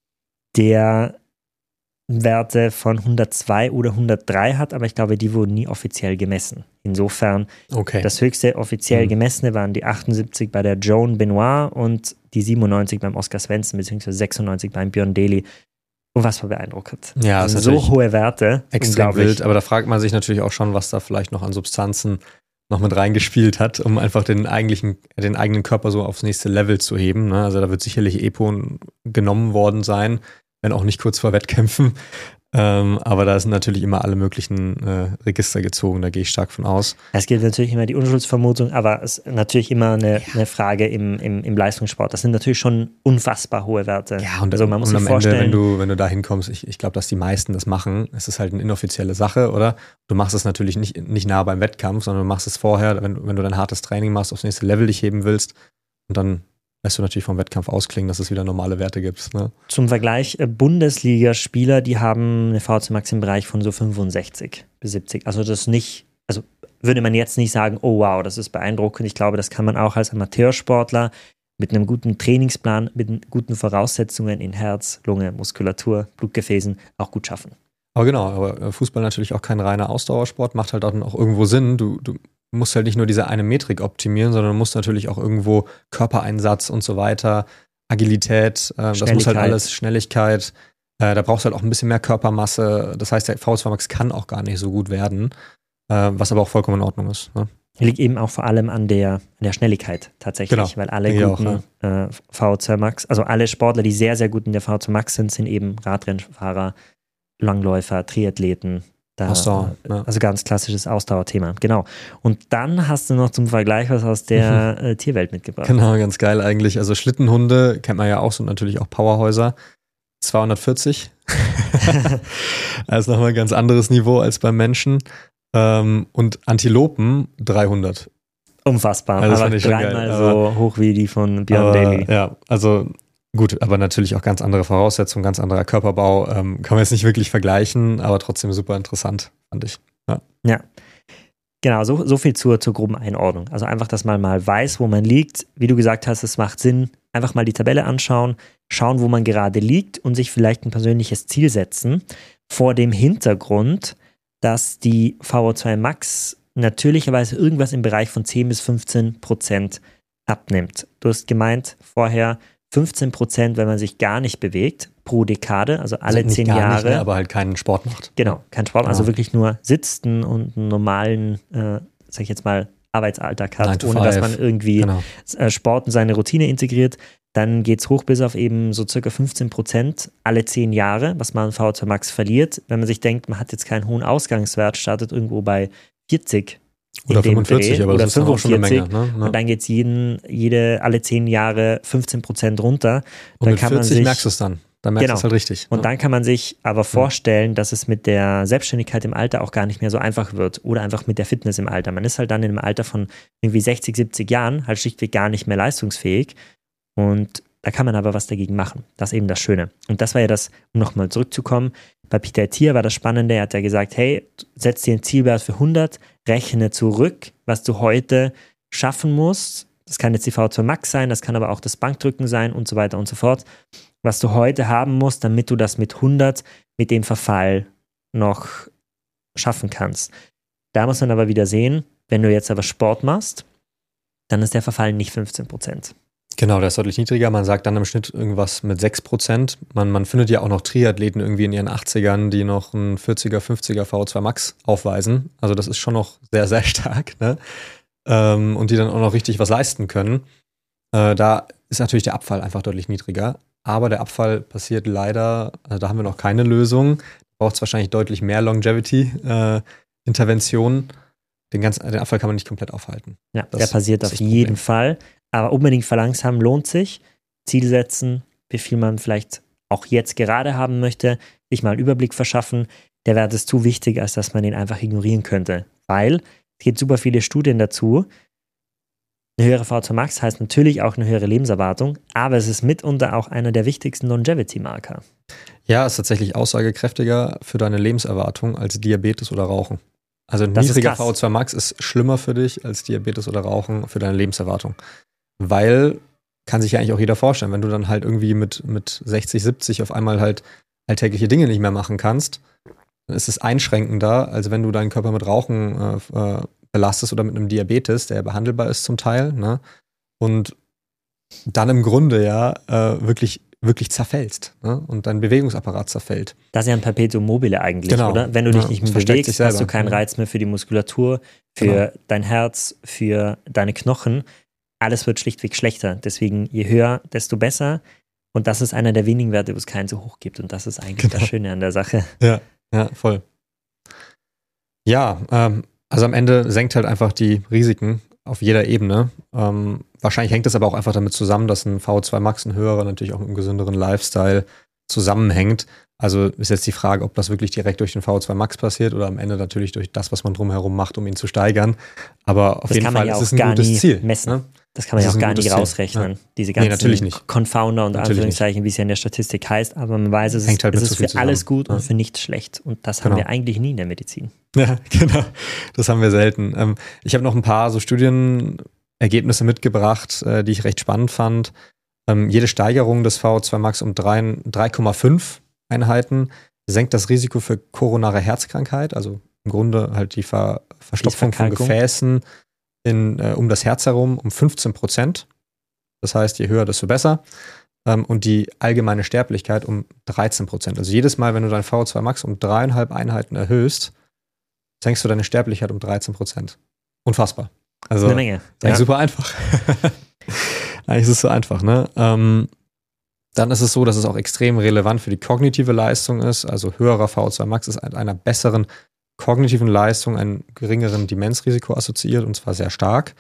der Werte von hundertzwei oder hundertdrei hat, aber ich glaube, die wurden nie offiziell gemessen. Insofern, okay. das höchste offiziell mhm. gemessene waren die achtundsiebzig bei der Joan Benoit und die siebenundneunzig beim Oskar Svensson, beziehungsweise sechsundneunzig beim Björn Deli. Unfassbar beeindruckend. Ja, das sind sind so hohe Werte. Extrem wild, aber da fragt man sich natürlich auch schon, was da vielleicht noch an Substanzen noch mit reingespielt hat, um einfach den eigentlichen, den eigenen Körper so aufs nächste Level zu heben. Ne? Also da wird sicherlich Epo genommen worden sein, wenn auch nicht kurz vor Wettkämpfen. Ähm, aber da sind natürlich immer alle möglichen äh, Register gezogen, da gehe ich stark von aus. Es gibt natürlich immer die Unschuldsvermutung, aber es ist natürlich immer eine, ja. eine Frage im, im, im Leistungssport. Das sind natürlich schon unfassbar hohe Werte. Ja, und, also man muss und sich am vorstellen, Ende, wenn du, wenn du da hinkommst, ich, ich glaube, dass die meisten das machen, es ist halt eine inoffizielle Sache, oder? Du machst es natürlich nicht, nicht nah beim Wettkampf, sondern du machst es vorher, wenn, wenn du dein hartes Training machst, aufs nächste Level dich heben willst und dann lässt du natürlich vom Wettkampf ausklingen, dass es wieder normale Werte gibt. Ne? Zum Vergleich, äh, Bundesligaspieler, die haben eine V zwei Max im Bereich von so fünfundsechzig bis siebzig. Also das nicht, also würde man jetzt nicht sagen, oh wow, das ist beeindruckend. Ich glaube, das kann man auch als Amateursportler mit einem guten Trainingsplan, mit guten Voraussetzungen in Herz, Lunge, Muskulatur, Blutgefäßen auch gut schaffen. Aber genau, aber Fußball natürlich auch kein reiner Ausdauersport, macht halt dann auch irgendwo Sinn. Du, du musst halt nicht nur diese eine Metrik optimieren, sondern du musst natürlich auch irgendwo Körpereinsatz und so weiter, Agilität, äh, das muss halt alles, Schnelligkeit, äh, da brauchst du halt auch ein bisschen mehr Körpermasse. Das heißt, der V zwei Max kann auch gar nicht so gut werden, äh, was aber auch vollkommen in Ordnung ist. Ne? Liegt eben auch vor allem an der, an der Schnelligkeit tatsächlich, genau. weil alle ich guten auch, ja. äh, V zwei Max, also alle Sportler, die sehr, sehr gut in der V zwei Max sind, sind eben Radrennfahrer, Langläufer, Triathleten, Da, Ausdauer, ja. Also ganz klassisches Ausdauerthema, genau. Und dann hast du noch zum Vergleich was aus der mhm. äh, Tierwelt mitgebracht. Genau, ganz geil eigentlich. Also Schlittenhunde kennt man ja auch, sind natürlich auch Powerhäuser. zweihundertvierzig. Das ist nochmal ein ganz anderes Niveau als beim Menschen. Ähm, und Antilopen dreihundert. Unfassbar, also aber dreimal so hoch wie die von Björn Daly. Ja, also gut, aber natürlich auch ganz andere Voraussetzungen, ganz anderer Körperbau. Ähm, kann man jetzt nicht wirklich vergleichen, aber trotzdem super interessant, fand ich. Ja, ja. Genau, so, so viel zur, zur groben Einordnung. Also einfach, dass man mal weiß, wo man liegt. Wie du gesagt hast, es macht Sinn, einfach mal die Tabelle anschauen, schauen, wo man gerade liegt und sich vielleicht ein persönliches Ziel setzen. Vor dem Hintergrund, dass die V O zwei Max natürlicherweise irgendwas im Bereich von zehn bis fünfzehn Prozent abnimmt. Du hast gemeint vorher fünfzehn Prozent, wenn man sich gar nicht bewegt, pro Dekade, also alle also zehn gar Jahre. Nicht mehr, aber halt keinen Sport macht. Genau, keinen Sport, Ja. also wirklich nur sitzen und einen normalen, äh, sag ich jetzt mal, Arbeitsalltag hat, ohne dass man irgendwie genau. Sport in seine Routine integriert. Dann geht es hoch bis auf eben so circa fünfzehn Prozent alle zehn Jahre, was man V O zwei Max verliert. Wenn man sich denkt, man hat jetzt keinen hohen Ausgangswert, startet irgendwo bei vierzig oder fünfundvierzig, Dreh, aber oder das ist auch schon eine Menge. Ne? Ja. Und dann geht es jede, alle zehn Jahre fünfzehn Prozent runter. Und dann mit kann vierzig man sich, merkst du es dann. Dann merkst du genau. es halt richtig. Und ja. dann kann man sich aber vorstellen, dass es mit der Selbstständigkeit im Alter auch gar nicht mehr so einfach wird oder einfach mit der Fitness im Alter. Man ist halt dann im Alter von irgendwie sechzig, siebzig Jahren halt schlichtweg gar nicht mehr leistungsfähig und da kann man aber was dagegen machen. Das ist eben das Schöne. Und das war ja das, um nochmal zurückzukommen, bei Peter Thiel war das Spannende, er hat ja gesagt, hey, setz dir einen Zielwert für hundert, rechne zurück, was du heute schaffen musst. Das kann jetzt die V O zwei Max sein, das kann aber auch das Bankdrücken sein und so weiter und so fort. Was du heute haben musst, damit du das mit hundert, mit dem Verfall noch schaffen kannst. Da muss man aber wieder sehen, wenn du jetzt aber Sport machst, dann ist der Verfall nicht fünfzehn Prozent. Genau, der ist deutlich niedriger. Man sagt dann im Schnitt irgendwas mit sechs Prozent. Man, man findet ja auch noch Triathleten irgendwie in ihren achtzigern, die noch einen vierziger, fünfziger V O zwei Max aufweisen. Also das ist schon noch sehr, sehr stark, ne? Ähm, und die dann auch noch richtig was leisten können. Äh, da ist natürlich der Abfall einfach deutlich niedriger. Aber der Abfall passiert leider, also da haben wir noch keine Lösung. Braucht es wahrscheinlich deutlich mehr Longevity-Interventionen. Äh, den, ganzen, den Abfall kann man nicht komplett aufhalten. Ja, das der passiert auf jeden Fall. Aber unbedingt verlangsamen lohnt sich. Ziel setzen, wie viel man vielleicht auch jetzt gerade haben möchte, sich mal einen Überblick verschaffen. Der Wert ist zu wichtig, als dass man ihn einfach ignorieren könnte. Weil es gibt super viele Studien dazu. Eine höhere V O zwei Max heißt natürlich auch eine höhere Lebenserwartung, aber es ist mitunter auch einer der wichtigsten Longevity-Marker. Ja, ist tatsächlich aussagekräftiger für deine Lebenserwartung als Diabetes oder Rauchen. Also ein Das niedriger ist V O zwei Max ist schlimmer für dich als Diabetes oder Rauchen für deine Lebenserwartung. Weil, kann sich ja eigentlich auch jeder vorstellen, wenn du dann halt irgendwie mit, mit sechzig, siebzig auf einmal halt alltägliche Dinge nicht mehr machen kannst, dann ist es einschränkender, als wenn du deinen Körper mit Rauchen äh, belastest oder mit einem Diabetes, der ja behandelbar ist zum Teil, ne? Und dann im Grunde ja äh, wirklich, wirklich zerfällst, ne? Und dein Bewegungsapparat zerfällt. Das ist ja ein Perpetuum mobile eigentlich, genau. oder? Wenn du dich ja, nicht mehr bewegst, hast du keinen ja. Reiz mehr für die Muskulatur, für genau. dein Herz, für deine Knochen. Alles wird schlichtweg schlechter. Deswegen, je höher, desto besser. Und das ist einer der wenigen Werte, wo es keinen so hoch gibt. Und das ist eigentlich genau. das Schöne an der Sache. Ja, ja, voll. Ja, ähm, also am Ende senkt halt einfach die Risiken auf jeder Ebene. Ähm, wahrscheinlich hängt es aber auch einfach damit zusammen, dass ein V O zwei Max, ein höherer, natürlich auch mit einem gesünderen Lifestyle zusammenhängt. Also ist jetzt die Frage, ob das wirklich direkt durch den V O zwei Max passiert oder am Ende natürlich durch das, was man drumherum macht, um ihn zu steigern. Aber auf das jeden Fall ja ist es ein gutes Ziel. Messen. Ne? Das kann man das ja auch gar nicht Ziel. rausrechnen. Ja. Diese ganzen nee, natürlich nicht. Confounder und natürlich Anführungszeichen, wie es ja in der Statistik heißt, aber man weiß, es Hängt ist, halt es mit ist so viel für alles zusammen. gut und ja. für nichts schlecht. Und das genau. haben wir eigentlich nie in der Medizin. Ja, genau. Das haben wir selten. Ähm, ich habe noch ein paar so Studienergebnisse mitgebracht, äh, die ich recht spannend fand. Ähm, jede Steigerung des V O zwei Max um drei Komma fünf Einheiten senkt das Risiko für koronare Herzkrankheit, also im Grunde halt die Ver Verstopfung von Gefäßen in, äh, um das Herz herum um fünfzehn Prozent. Das heißt, je höher, desto besser. Ähm, und die allgemeine Sterblichkeit um dreizehn Prozent. Also jedes Mal, wenn du dein V O zwei Max um dreieinhalb Einheiten erhöhst, senkst du deine Sterblichkeit um dreizehn Prozent. Unfassbar. Also, eine Menge. Ist eigentlich ja. super einfach. Eigentlich ist es so einfach, ne? Ähm, Dann ist es so, dass es auch extrem relevant für die kognitive Leistung ist. Also höherer V O zwei Max ist einer besseren kognitiven Leistung einen geringeren Demenzrisiko assoziiert, und zwar sehr stark.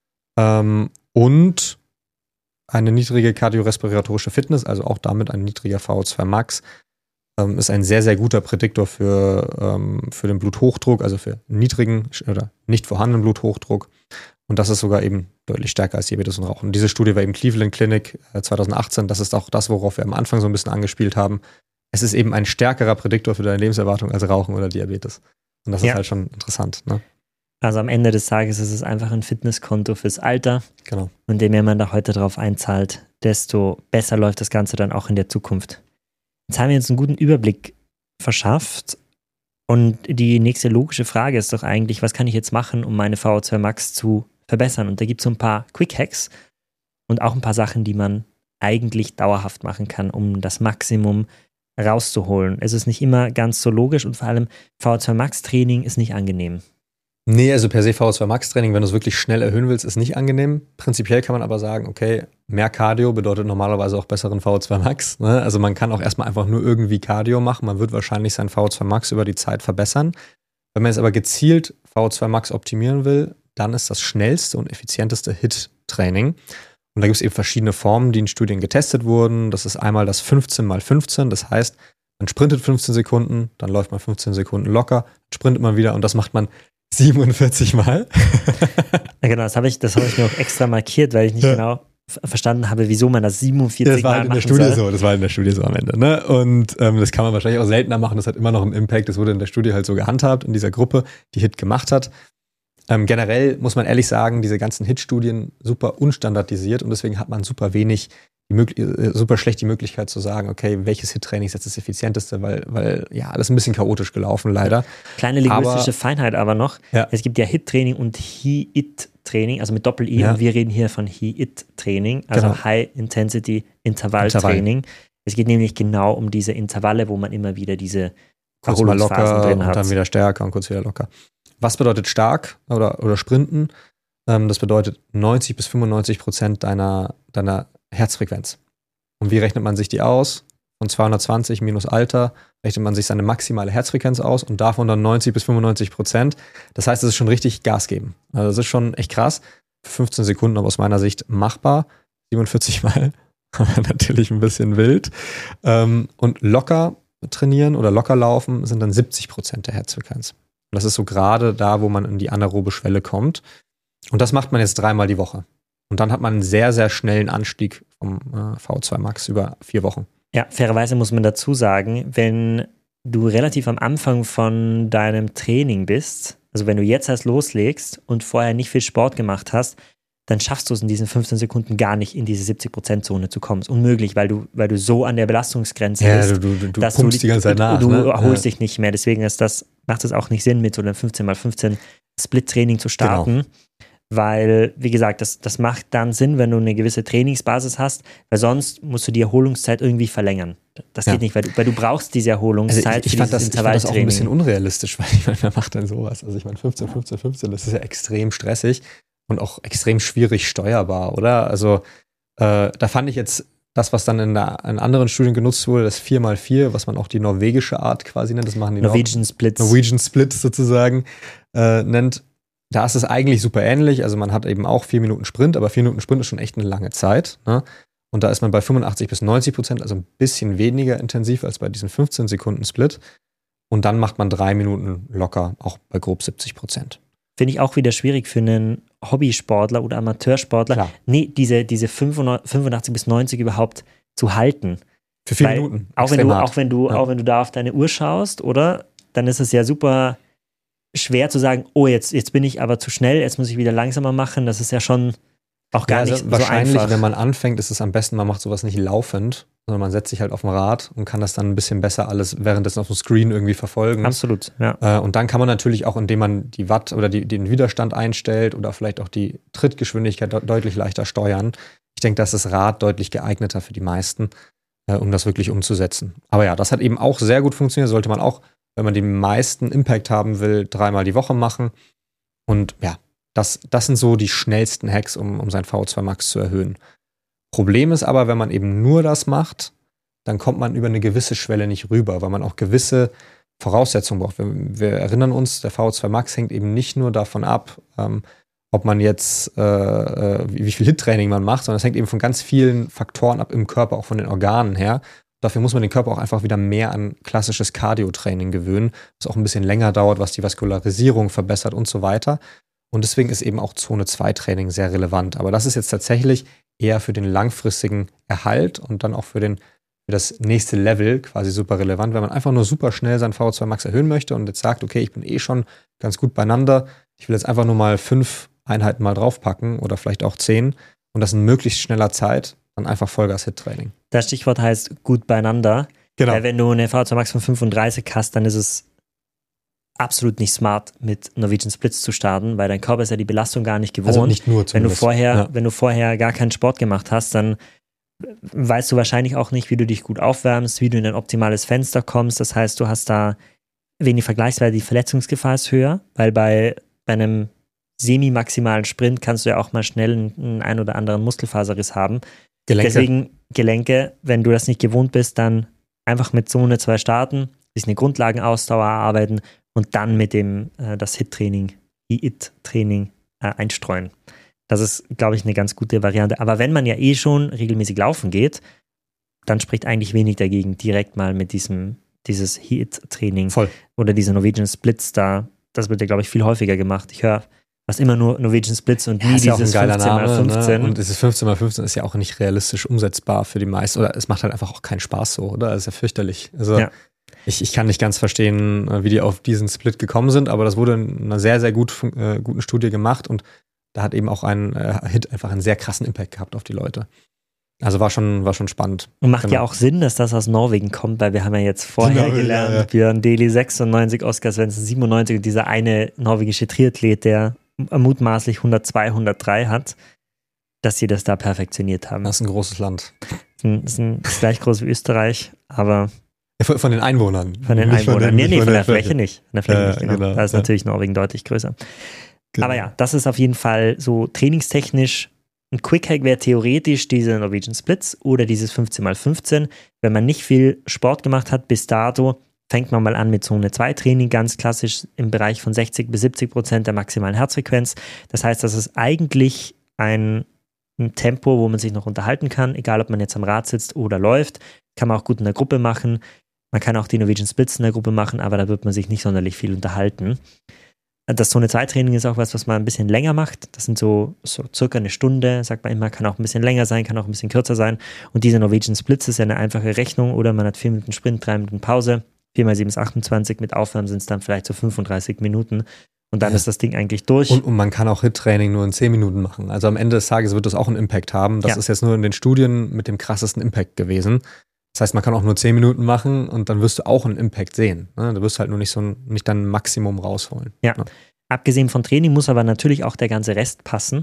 Ähm, und eine niedrige kardiorespiratorische Fitness, also auch damit ein niedriger V O zwei Max, ähm, ist ein sehr, sehr guter Prädiktor für, ähm, für den Bluthochdruck, also für niedrigen oder nicht vorhandenen Bluthochdruck. Und das ist sogar eben deutlich stärker als Diabetes und Rauchen. Diese Studie war eben Cleveland Clinic äh, zwanzig achtzehn. Das ist auch das, worauf wir am Anfang so ein bisschen angespielt haben. Es ist eben ein stärkerer Prädiktor für deine Lebenserwartung als Rauchen oder Diabetes. Und das ja. ist halt schon interessant. Ne? Also am Ende des Tages ist es einfach ein Fitnesskonto fürs Alter. Genau. Und je mehr man da heute drauf einzahlt, desto besser läuft das Ganze dann auch in der Zukunft. Jetzt haben wir uns einen guten Überblick verschafft. Und die nächste logische Frage ist doch eigentlich, was kann ich jetzt machen, um meine V O zwei Max zu verbessern? Und da gibt es so ein paar Quick-Hacks und auch ein paar Sachen, die man eigentlich dauerhaft machen kann, um das Maximum rauszuholen. Es ist nicht immer ganz so logisch und vor allem V O zwei Max Training ist nicht angenehm. Nee, also per se V O zwei Max Training, wenn du es wirklich schnell erhöhen willst, ist nicht angenehm. Prinzipiell kann man aber sagen, okay, mehr Cardio bedeutet normalerweise auch besseren V O zwei Max. Ne? Also man kann auch erstmal einfach nur irgendwie Cardio machen. Man wird wahrscheinlich sein V O zwei Max über die Zeit verbessern. Wenn man jetzt aber gezielt V O zwei Max optimieren will, dann ist das schnellste und effizienteste H I I T-Training. Und da gibt es eben verschiedene Formen, die in Studien getestet wurden. Das ist einmal das fünfzehn mal fünfzehn. Das heißt, man sprintet fünfzehn Sekunden, dann läuft man fünfzehn Sekunden locker, sprintet man wieder und das macht man siebenundvierzig Mal. Ja, genau, das habe ich, das habe ich mir auch extra markiert, weil ich nicht ja. genau f- verstanden habe, wieso man das siebenundvierzig Mal machen machen soll. Das war in der Studie soll. so, das war in der Studie so am Ende. Ne? Und ähm, das kann man wahrscheinlich auch seltener machen, das hat immer noch einen Impact. Das wurde in der Studie halt so gehandhabt, in dieser Gruppe, die H I I T gemacht hat. Ähm, generell muss man ehrlich sagen, diese ganzen H I I T-Studien super unstandardisiert und deswegen hat man super wenig, die mög- äh, super schlecht die Möglichkeit zu sagen, okay, welches H I I T-Training ist jetzt das effizienteste, weil, weil ja, alles ein bisschen chaotisch gelaufen, leider. Kleine linguistische aber, Feinheit aber noch. Ja. Es gibt ja H I I T-Training und H I I T-Training, also mit Doppel-I ja. und wir reden hier von H I I T-Training, also genau. High-Intensity-Intervall-Training. Es geht nämlich genau um diese Intervalle, wo man immer wieder diese kurz mal locker drin hat. Und dann wieder stärker und kurz wieder locker. Was bedeutet stark oder, oder sprinten? Ähm, das bedeutet neunzig bis fünfundneunzig Prozent deiner, deiner Herzfrequenz. Und wie rechnet man sich die aus? Von zweihundertzwanzig minus Alter rechnet man sich seine maximale Herzfrequenz aus und davon dann neunzig bis fünfundneunzig Prozent. Das heißt, es ist schon richtig Gas geben. Also das ist schon echt krass. Für fünfzehn Sekunden, aber aus meiner Sicht machbar. siebenundvierzig Mal. Natürlich ein bisschen wild. Ähm, und locker trainieren oder locker laufen sind dann siebzig Prozent der Herzfrequenz. Und das ist so gerade da, wo man in die anaerobe Schwelle kommt. Und das macht man jetzt dreimal die Woche. Und dann hat man einen sehr, sehr schnellen Anstieg vom äh, V O zwei Max über vier Wochen. Ja, fairerweise muss man dazu sagen, wenn du relativ am Anfang von deinem Training bist, also wenn du jetzt erst loslegst und vorher nicht viel Sport gemacht hast, dann schaffst du es in diesen fünfzehn Sekunden gar nicht in diese siebzig Prozent Zone zu kommen. Ist unmöglich, weil du, weil du so an der Belastungsgrenze ja, bist. Du, du, du dass pumpst du die ganze Zeit nach. Du, du ne? erholst ja. dich nicht mehr. Deswegen ist das, macht es auch nicht Sinn, mit so einem fünfzehn mal fünfzehn Split-Training zu starten. Genau. Weil, wie gesagt, das, das macht dann Sinn, wenn du eine gewisse Trainingsbasis hast, weil sonst musst du die Erholungszeit irgendwie verlängern. Das geht ja. nicht, weil du, weil du brauchst diese Erholungszeit also ich, ich für fand dieses das, ich fand das auch ein bisschen unrealistisch, weil ich meine, wer macht denn sowas? Also ich meine, fünfzehn, fünfzehn, fünfzehn, das ist ja extrem stressig und auch extrem schwierig steuerbar, oder? Also äh, da fand ich jetzt das, was dann in, der, in anderen Studien genutzt wurde, das vier mal vier, was man auch die norwegische Art quasi nennt, das machen die Norwegian Splits. Norwegian Splits sozusagen äh, nennt. Da ist es eigentlich super ähnlich. Also man hat eben auch vier Minuten Sprint, aber vier Minuten Sprint ist schon echt eine lange Zeit. Ne? Und da ist man bei fünfundachtzig bis neunzig Prozent, also ein bisschen weniger intensiv als bei diesem fünfzehn Sekunden Split. Und dann macht man drei Minuten locker, auch bei grob siebzig Prozent. Finde ich auch wieder schwierig für einen Hobbysportler oder Amateursportler, Klar. nee, diese, diese fünfundachtzig bis neunzig überhaupt zu halten. Für vier Weil Minuten. Auch wenn, du, auch, wenn du, ja. auch wenn du da auf deine Uhr schaust, oder? Dann ist es ja super schwer zu sagen, oh, jetzt, jetzt bin ich aber zu schnell, jetzt muss ich wieder langsamer machen. Das ist ja schon auch gar ja, also nicht so wahrscheinlich, einfach. Wenn man anfängt, ist es am besten, man macht sowas nicht laufend, sondern man setzt sich halt auf dem Rad und kann das dann ein bisschen besser alles währenddessen auf dem Screen irgendwie verfolgen. Absolut, ja. Äh, und dann kann man natürlich auch, indem man die Watt oder die, den Widerstand einstellt oder vielleicht auch die Trittgeschwindigkeit de- deutlich leichter steuern. Ich denke, das ist das Rad deutlich geeigneter für die meisten, äh, um das wirklich umzusetzen. Aber ja, das hat eben auch sehr gut funktioniert, sollte man auch, wenn man den meisten Impact haben will, dreimal die Woche machen. Und ja, das, das sind so die schnellsten Hacks, um, um sein V O zwei Max zu erhöhen. Problem ist aber, wenn man eben nur das macht, dann kommt man über eine gewisse Schwelle nicht rüber, weil man auch gewisse Voraussetzungen braucht. Wir, wir erinnern uns, der V O zwei Max hängt eben nicht nur davon ab, ähm, ob man jetzt, äh, äh, wie, wie viel Hit-Training man macht, sondern es hängt eben von ganz vielen Faktoren ab im Körper, auch von den Organen her. Dafür muss man den Körper auch einfach wieder mehr an klassisches Cardio-Training gewöhnen, was auch ein bisschen länger dauert, was die Vaskularisierung verbessert und so weiter. Und deswegen ist eben auch Zone zwei Training sehr relevant. Aber das ist jetzt tatsächlich eher für den langfristigen Erhalt und dann auch für, den, für das nächste Level quasi super relevant, wenn man einfach nur super schnell seinen V O zwei Max erhöhen möchte und jetzt sagt, okay, ich bin eh schon ganz gut beieinander, ich will jetzt einfach nur mal fünf Einheiten mal draufpacken oder vielleicht auch zehn und das in möglichst schneller Zeit, dann einfach Vollgas-Hit-Training. Das Stichwort heißt gut beieinander. Genau. Weil wenn du eine V O zwei Max von fünfunddreißig hast, dann ist es absolut nicht smart, mit Norwegian Splits zu starten, weil dein Körper ist ja die Belastung gar nicht gewohnt. Also nicht nur wenn du vorher, ja. wenn du vorher gar keinen Sport gemacht hast, dann weißt du wahrscheinlich auch nicht, wie du dich gut aufwärmst, wie du in ein optimales Fenster kommst. Das heißt, du hast da wenig Vergleichsweise, die Verletzungsgefahr ist höher, weil bei, bei einem semi-maximalen Sprint kannst du ja auch mal schnell einen ein oder anderen Muskelfaserriss haben. Gelenke. Deswegen Gelenke, wenn du das nicht gewohnt bist, dann einfach mit Zone zwei starten, sich eine Grundlagenausdauer erarbeiten und dann mit dem äh, das Hit-Training, I I T-Training äh, einstreuen. Das ist, glaube ich, eine ganz gute Variante. Aber wenn man ja eh schon regelmäßig laufen geht, dann spricht eigentlich wenig dagegen, direkt mal mit diesem dieses Hit-Training oder diese Norwegian Splits da, das wird ja, glaube ich, viel häufiger gemacht. Ich höre fast immer nur Norwegian Splits und nie ja, dieses ja fünfzehn mal fünfzehn. Ne? Und dieses fünfzehn mal fünfzehn ist ja auch nicht realistisch umsetzbar für die meisten. Oder es macht halt einfach auch keinen Spaß so, oder? Das ist ja fürchterlich. Also ja. ich, ich kann nicht ganz verstehen, wie die auf diesen Split gekommen sind, aber das wurde in einer sehr, sehr gut, äh, guten Studie gemacht und da hat eben auch ein äh, Hit einfach einen sehr krassen Impact gehabt auf die Leute. Also war schon, war schon spannend. Und macht genau. ja auch Sinn, dass das aus Norwegen kommt, weil wir haben ja jetzt vorher genau, gelernt, ja, ja. Björn Deli sechsundneunzig, Oskar Svensson siebenundneunzig und dieser eine norwegische Triathlet, der mutmaßlich hundertzwei, hundertdrei hat, dass sie das da perfektioniert haben. Das ist ein großes Land. Das ist, ein, das ist, ein, das ist gleich groß wie Österreich, aber von, von den Einwohnern. Von den nicht Einwohnern. Von den, nee, nee, von von der der Fläche, Fläche nicht. Von der Fläche ja, nicht, genau. genau. Da ist ja. natürlich Norwegen deutlich größer. Genau. Aber ja, das ist auf jeden Fall so trainingstechnisch. Ein Quick-Hack wäre theoretisch diese Norwegian Splits oder dieses fünfzehn mal fünfzehn. Wenn man nicht viel Sport gemacht hat bis dato, fängt man mal an mit Zone zwei Training, ganz klassisch im Bereich von sechzig bis siebzig Prozent der maximalen Herzfrequenz. Das heißt, das ist eigentlich ein, ein Tempo, wo man sich noch unterhalten kann, egal ob man jetzt am Rad sitzt oder läuft. Kann man auch gut in der Gruppe machen. Man kann auch die Norwegian Splits in der Gruppe machen, aber da wird man sich nicht sonderlich viel unterhalten. Das Zone zwei Training ist auch was, was man ein bisschen länger macht. Das sind so, so circa eine Stunde, sagt man immer, kann auch ein bisschen länger sein, kann auch ein bisschen kürzer sein. Und diese Norwegian Splits ist ja eine einfache Rechnung oder man hat vier Minuten Sprint, drei Minuten Pause. vier mal sieben ist achtundzwanzig, mit Aufwärmen sind es dann vielleicht so fünfunddreißig Minuten. Und dann ja. ist das Ding eigentlich durch. Und, und man kann auch Hit-Training nur in zehn Minuten machen. Also am Ende des Tages wird das auch einen Impact haben. Das ja. ist jetzt nur in den Studien mit dem krassesten Impact gewesen. Das heißt, man kann auch nur zehn Minuten machen und dann wirst du auch einen Impact sehen. Ne? Du wirst halt nur nicht so ein, nicht dein Maximum rausholen. Ja. Ne? Abgesehen von Training muss aber natürlich auch der ganze Rest passen.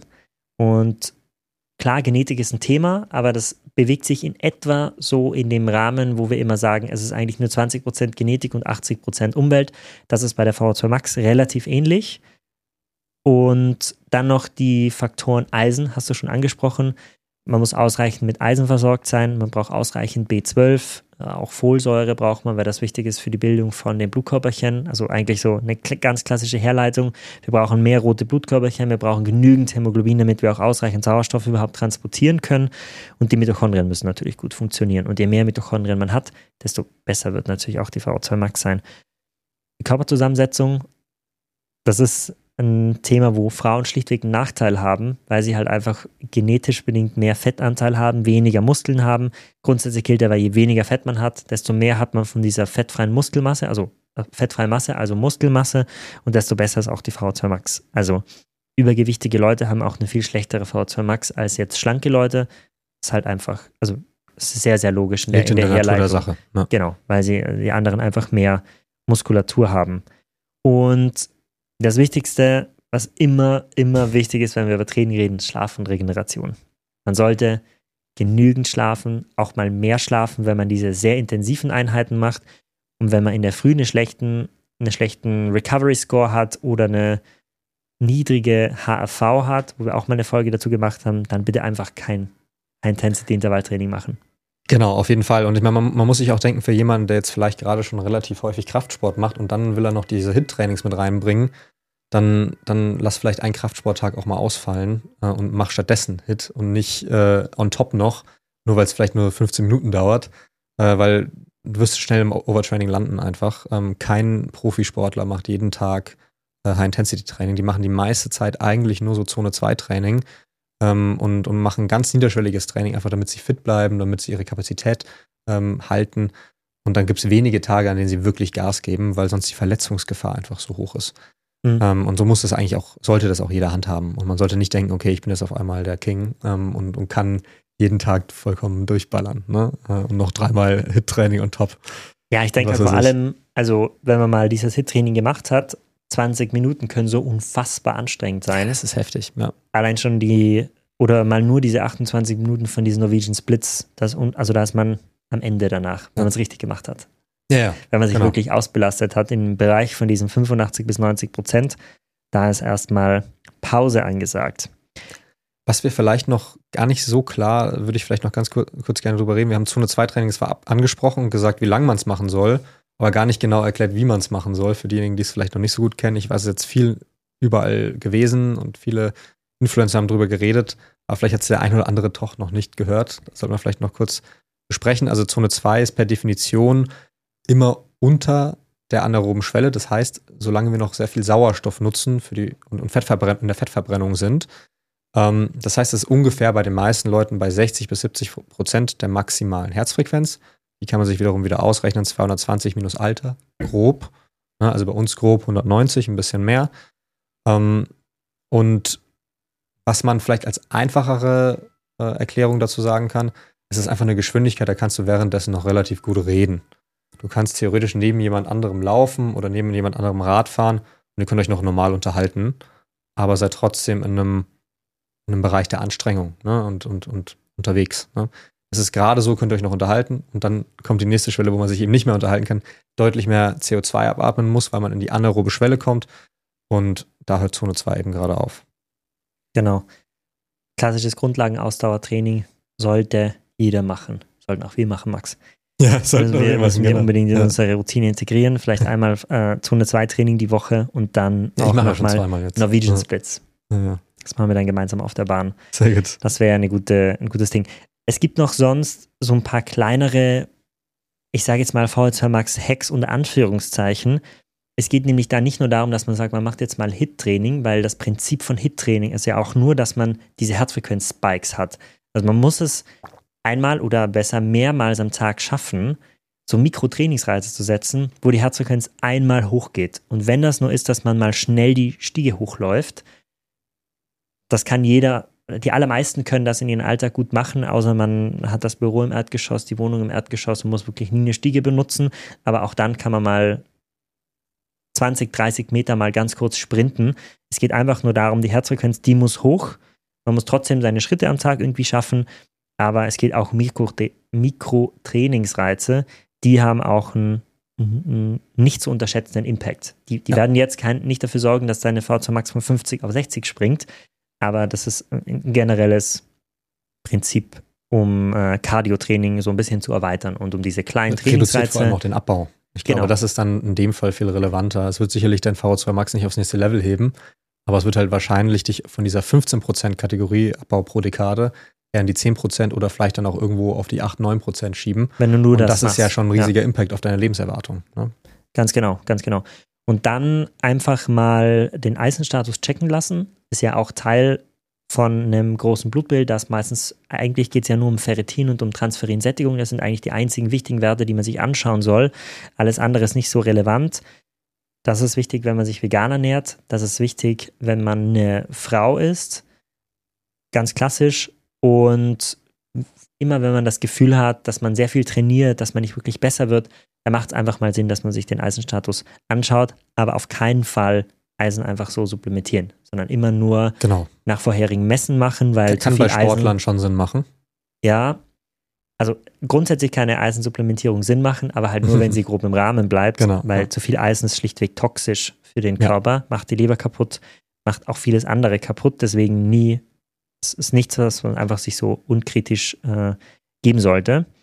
Und klar, Genetik ist ein Thema, aber das bewegt sich in etwa so in dem Rahmen, wo wir immer sagen, es ist eigentlich nur zwanzig Prozent Genetik und achtzig Prozent Umwelt. Das ist bei der V O zwei Max relativ ähnlich. Und dann noch die Faktoren Eisen, hast du schon angesprochen. Man muss ausreichend mit Eisen versorgt sein, man braucht ausreichend B zwölf, auch Folsäure braucht man, weil das wichtig ist für die Bildung von den Blutkörperchen, also eigentlich so eine ganz klassische Herleitung. Wir brauchen mehr rote Blutkörperchen, wir brauchen genügend Hämoglobin, damit wir auch ausreichend Sauerstoff überhaupt transportieren können und die Mitochondrien müssen natürlich gut funktionieren und je mehr Mitochondrien man hat, desto besser wird natürlich auch die V O zwei Max sein. Die Körperzusammensetzung, das ist ein Thema, wo Frauen schlichtweg einen Nachteil haben, weil sie halt einfach genetisch bedingt mehr Fettanteil haben, weniger Muskeln haben. Grundsätzlich gilt aber, je weniger Fett man hat, desto mehr hat man von dieser fettfreien Muskelmasse, also äh, fettfreie Masse, also Muskelmasse und desto besser ist auch die V O zwei Max. Also übergewichtige Leute haben auch eine viel schlechtere V O zwei Max als jetzt schlanke Leute. Das ist halt einfach, also es ist sehr, sehr logisch in der, in der, in der Herleitung. Der Sache. Ja. Genau, weil sie die anderen einfach mehr Muskulatur haben. Und das Wichtigste, was immer, immer wichtig ist, wenn wir über Training reden, ist Schlaf und Regeneration. Man sollte genügend schlafen, auch mal mehr schlafen, wenn man diese sehr intensiven Einheiten macht. Und wenn man in der Früh einen schlechten, einen schlechten Recovery-Score hat oder eine niedrige H R V hat, wo wir auch mal eine Folge dazu gemacht haben, dann bitte einfach kein High-Intensity-Intervalltraining machen. Genau, auf jeden Fall. Und ich meine, man, man muss sich auch denken, für jemanden, der jetzt vielleicht gerade schon relativ häufig Kraftsport macht und dann will er noch diese Hit-Trainings mit reinbringen, dann, dann lass vielleicht einen Kraftsporttag auch mal ausfallen äh, und mach stattdessen Hit und nicht äh, on top noch, nur weil es vielleicht nur fünfzehn Minuten dauert, äh, weil du wirst schnell im Overtraining landen einfach. Ähm, kein Profisportler macht jeden Tag äh, High-Intensity-Training. Die machen die meiste Zeit eigentlich nur so Zone zwei Training ähm, und, und machen ganz niederschwelliges Training, einfach damit sie fit bleiben, damit sie ihre Kapazität ähm, halten. Und dann gibt es wenige Tage, an denen sie wirklich Gas geben, weil sonst die Verletzungsgefahr einfach so hoch ist. Mhm. Ähm, und so muss das eigentlich auch, sollte das auch jeder handhaben. Und man sollte nicht denken, okay, ich bin jetzt auf einmal der King ähm, und, und kann jeden Tag vollkommen durchballern, ne? Und noch dreimal Hit-Training on top. Ja, ich denke halt vor allem, also wenn man mal dieses Hit-Training gemacht hat, zwanzig Minuten können so unfassbar anstrengend sein. Das ist heftig, ja. Allein schon die, oder mal nur diese achtundzwanzig Minuten von diesen Norwegian Splits, das, also da ist man am Ende danach, wenn ja. man es richtig gemacht hat. Ja, ja. Wenn man sich genau. wirklich ausbelastet hat im Bereich von diesen fünfundachtzig bis neunzig Prozent, da ist erstmal Pause angesagt. Was wir vielleicht noch gar nicht so klar, würde ich vielleicht noch ganz kurz, kurz gerne drüber reden. Wir haben Zone zwei Trainings zwar angesprochen und gesagt, wie lange man es machen soll, aber gar nicht genau erklärt, wie man es machen soll. Für diejenigen, die es vielleicht noch nicht so gut kennen. Ich weiß, es ist jetzt viel überall gewesen und viele Influencer haben drüber geredet, aber vielleicht hat es der ein oder andere doch noch nicht gehört. Das sollten wir vielleicht noch kurz besprechen. Also Zone zwei ist per Definition immer unter der anaeroben Schwelle. Das heißt, solange wir noch sehr viel Sauerstoff nutzen für die und, und Fettverbrenn- in der Fettverbrennung sind, ähm, das heißt, es ist ungefähr bei den meisten Leuten bei sechzig bis siebzig Prozent der maximalen Herzfrequenz. Die kann man sich wiederum wieder ausrechnen, zweihundertzwanzig minus Alter, grob. Ja, also bei uns grob hundertneunzig, ein bisschen mehr. Ähm, und was man vielleicht als einfachere äh, Erklärung dazu sagen kann, es ist einfach eine Geschwindigkeit, da kannst du währenddessen noch relativ gut reden. Du kannst theoretisch neben jemand anderem laufen oder neben jemand anderem Rad fahren und ihr könnt euch noch normal unterhalten, aber seid trotzdem in einem, in einem Bereich der Anstrengung, ne, und, und, und unterwegs. Ne. Es ist gerade so, könnt ihr euch noch unterhalten und dann kommt die nächste Schwelle, wo man sich eben nicht mehr unterhalten kann, deutlich mehr C O zwei abatmen muss, weil man in die anaerobe Schwelle kommt und da hört Zone zwei eben gerade auf. Genau. Klassisches Grundlagenausdauertraining sollte jeder machen. Sollten auch wir machen, Max. Ja, sollten also wir müssen wir genau. unbedingt in ja. unsere Routine integrieren. Vielleicht einmal äh, Zone zwei Training die Woche und dann ja, auch nochmal Norwegian ja. Splits. Ja, ja. Das machen wir dann gemeinsam auf der Bahn. Sehr gut. Das wäre eine gute, ein gutes Ding. Es gibt noch sonst so ein paar kleinere, ich sage jetzt mal V H zwei Max Hacks unter Anführungszeichen. Es geht nämlich da nicht nur darum, dass man sagt, man macht jetzt mal Hit-Training, weil das Prinzip von Hit-Training ist ja auch nur, dass man diese Herzfrequenz-Spikes hat. Also man muss es einmal oder besser mehrmals am Tag schaffen, so Mikrotrainingsreize zu setzen, wo die Herzfrequenz einmal hochgeht. Und wenn das nur ist, dass man mal schnell die Stiege hochläuft, das kann jeder, die allermeisten können das in ihrem Alltag gut machen, außer man hat das Büro im Erdgeschoss, die Wohnung im Erdgeschoss und muss wirklich nie eine Stiege benutzen. Aber auch dann kann man mal zwanzig, dreißig Meter mal ganz kurz sprinten. Es geht einfach nur darum, die Herzfrequenz, die muss hoch. Man muss trotzdem seine Schritte am Tag irgendwie schaffen, aber es geht auch um Mikro-Trainingsreize, die haben auch einen, einen nicht zu unterschätzenden Impact. Die, die ja. werden jetzt kein, nicht dafür sorgen, dass deine V zwei Max von fünfzig auf sechzig springt, aber das ist ein generelles Prinzip, um äh, Cardio-Training so ein bisschen zu erweitern und um diese kleinen Trainingsreize. Reduziert vor allem auch den Abbau. Ich genau. glaube, das ist dann in dem Fall viel relevanter. Es wird sicherlich dein V H zwei Max nicht aufs nächste Level heben, aber es wird halt wahrscheinlich dich von dieser fünfzehn Prozent Kategorie Abbau pro Dekade eher in die zehn Prozent oder vielleicht dann auch irgendwo auf die acht, neun Prozent schieben. Wenn du nur und das das machst. Ist ja schon ein riesiger ja. Impact auf deine Lebenserwartung. Ne? Ganz genau, ganz genau. Und dann einfach mal den Eisenstatus checken lassen. Ist ja auch Teil von einem großen Blutbild, das meistens, eigentlich geht es ja nur um Ferritin und um Transferinsättigung. Das sind eigentlich die einzigen wichtigen Werte, die man sich anschauen soll. Alles andere ist nicht so relevant. Das ist wichtig, wenn man sich vegan ernährt. Das ist wichtig, wenn man eine Frau ist. Ganz klassisch. Und immer, wenn man das Gefühl hat, dass man sehr viel trainiert, dass man nicht wirklich besser wird, dann macht es einfach mal Sinn, dass man sich den Eisenstatus anschaut. Aber auf keinen Fall Eisen einfach so supplementieren, sondern immer nur genau. nach vorherigen Messen machen, weil das kann bei Sportlern Eisen, schon Sinn machen. Ja, also grundsätzlich kann eine Eisensupplementierung Sinn machen, aber halt nur, wenn sie grob im Rahmen bleibt, genau, weil ja. zu viel Eisen ist schlichtweg toxisch für den ja. Körper, macht die Leber kaputt, macht auch vieles andere kaputt, deswegen nie, es ist nichts, was man einfach sich so unkritisch äh, geben sollte.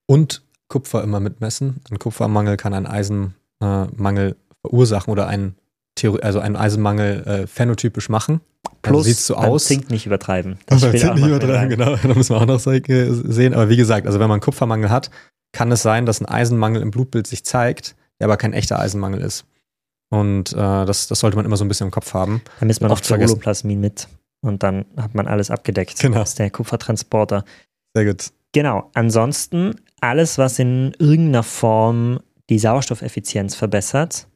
Und Kupfer immer mitmessen. Ein Kupfermangel kann einen Eisenmangel verursachen oder einen, Theor- also einen Eisenmangel äh, phänotypisch machen. Plus, also sieht so beim aus. Zink nicht übertreiben. Das spielt Zink auch nicht noch übertreiben, mit rein. genau. Da müssen wir auch noch sehen. Aber wie gesagt, also wenn man einen Kupfermangel hat, kann es sein, dass ein Eisenmangel im Blutbild sich zeigt, der aber kein echter Eisenmangel ist. Und äh, das, das sollte man immer so ein bisschen im Kopf haben. Dann misst man auch Oft vergessen. Ceruloplasmin mit und dann hat man alles abgedeckt. Genau. Das ist der Kupfertransporter. Sehr gut. Genau. Ansonsten alles, was in irgendeiner Form die Sauerstoffeffizienz verbessert,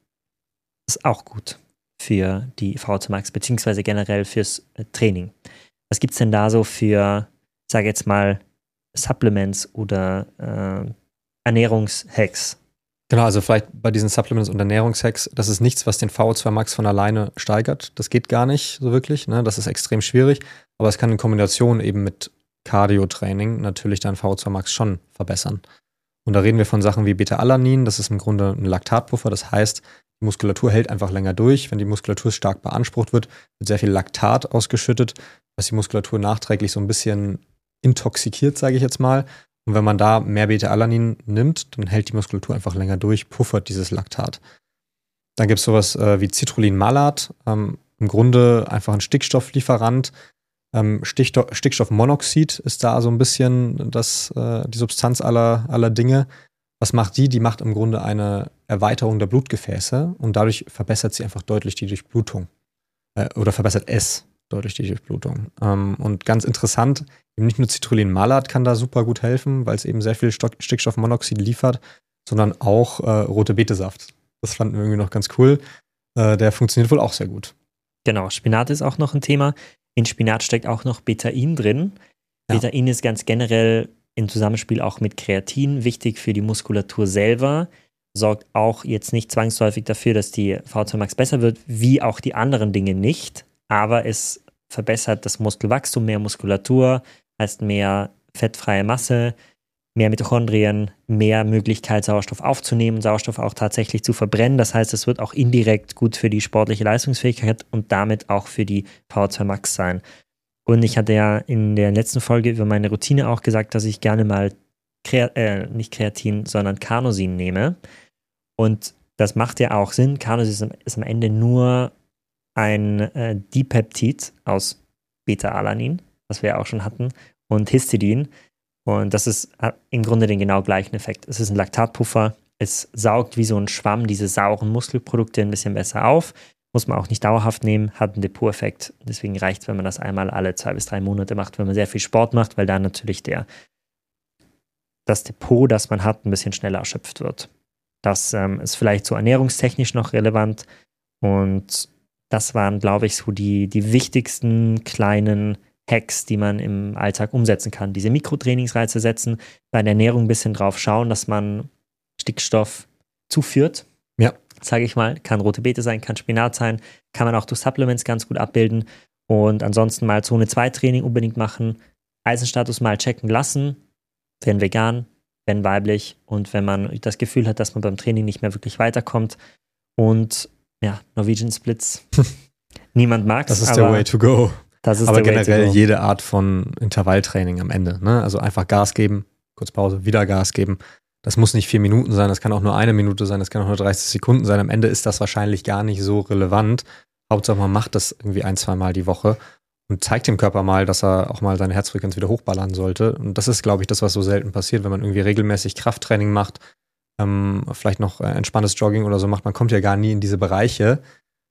ist auch gut für die V O zwei Max, beziehungsweise generell fürs äh, Training. Was gibt es denn da so für, ich sage jetzt mal, Supplements oder äh, Ernährungshacks? Genau, also vielleicht bei diesen Supplements und Ernährungshacks, das ist nichts, was den V O zwei Max von alleine steigert. Das geht gar nicht so wirklich, ne? Das ist extrem schwierig, aber es kann in Kombination eben mit Cardio-Training natürlich dein V O zwei Max schon verbessern. Und da reden wir von Sachen wie Beta-Alanin, das ist im Grunde ein Laktatpuffer, das heißt, die Muskulatur hält einfach länger durch. Wenn die Muskulatur stark beansprucht wird, wird sehr viel Laktat ausgeschüttet, was die Muskulatur nachträglich so ein bisschen intoxikiert, sage ich jetzt mal. Und wenn man da mehr Beta-Alanin nimmt, dann hält die Muskulatur einfach länger durch, puffert dieses Laktat. Dann gibt es sowas äh, wie Citrullin-Malat, ähm, im Grunde einfach ein Stickstofflieferant. Ähm, Stickstoff, Stickstoffmonoxid ist da so ein bisschen das, äh, die Substanz aller, aller Dinge. Was macht die? Die macht im Grunde eine Erweiterung der Blutgefäße und dadurch verbessert sie einfach deutlich die Durchblutung. Äh, oder verbessert es deutlich die Durchblutung. Ähm, und ganz interessant, eben nicht nur Citrullin-Malat kann da super gut helfen, weil es eben sehr viel Stock- Stickstoffmonoxid liefert, sondern auch äh, rote Betesaft. Das fanden wir irgendwie noch ganz cool. Äh, der funktioniert wohl auch sehr gut. Genau, Spinat ist auch noch ein Thema. In Spinat steckt auch noch Betain drin. Ja. Betain ist ganz generell im Zusammenspiel auch mit Kreatin wichtig für die Muskulatur selber. Sorgt auch jetzt nicht zwangsläufig dafür, dass die V O zwei Max besser wird, wie auch die anderen Dinge nicht. Aber es verbessert das Muskelwachstum, mehr Muskulatur, heißt mehr fettfreie Masse, mehr Mitochondrien, mehr Möglichkeit, Sauerstoff aufzunehmen, Sauerstoff auch tatsächlich zu verbrennen. Das heißt, es wird auch indirekt gut für die sportliche Leistungsfähigkeit und damit auch für die V O zwei Max sein. Und ich hatte ja in der letzten Folge über meine Routine auch gesagt, dass ich gerne mal Krea- äh, nicht Kreatin, sondern Carnosin nehme. Und das macht ja auch Sinn. Carnosin ist am Ende nur ein äh, Dipeptid aus Beta-Alanin, was wir ja auch schon hatten, und Histidin. Und das ist hat im Grunde den genau gleichen Effekt. Es ist ein Laktatpuffer. Es saugt wie so ein Schwamm diese sauren Muskelprodukte ein bisschen besser auf. Muss man auch nicht dauerhaft nehmen, hat einen Depot-Effekt. Deswegen reicht es, wenn man das einmal alle zwei bis drei Monate macht, wenn man sehr viel Sport macht, weil dann natürlich der, das Depot, das man hat, ein bisschen schneller erschöpft wird. Das ähm, ist vielleicht so ernährungstechnisch noch relevant. Und das waren, glaube ich, so die, die wichtigsten kleinen Hacks, die man im Alltag umsetzen kann. Diese Mikrotrainingsreize setzen, bei der Ernährung ein bisschen drauf schauen, dass man Stickstoff zuführt. Ja. Sage ich mal, kann rote Beete sein, kann Spinat sein, kann man auch durch Supplements ganz gut abbilden und ansonsten mal Zone zwei Training unbedingt machen, Eisenstatus mal checken lassen, wenn vegan, wenn weiblich und wenn man das Gefühl hat, dass man beim Training nicht mehr wirklich weiterkommt und ja, Norwegian Splits, niemand mag es. Das ist der way to go. Das ist aber der way generell to go. Jede Art von Intervalltraining am Ende, ne? Also einfach Gas geben, kurz Pause, wieder Gas geben. Das muss nicht vier Minuten sein, das kann auch nur eine Minute sein, das kann auch nur dreißig Sekunden sein. Am Ende ist das wahrscheinlich gar nicht so relevant. Hauptsache man macht das irgendwie ein, zwei Mal die Woche und zeigt dem Körper mal, dass er auch mal seine Herzfrequenz wieder hochballern sollte. Und das ist, glaube ich, das, was so selten passiert, wenn man irgendwie regelmäßig Krafttraining macht, ähm, vielleicht noch äh, entspanntes Jogging oder so macht. Man kommt ja gar nie in diese Bereiche.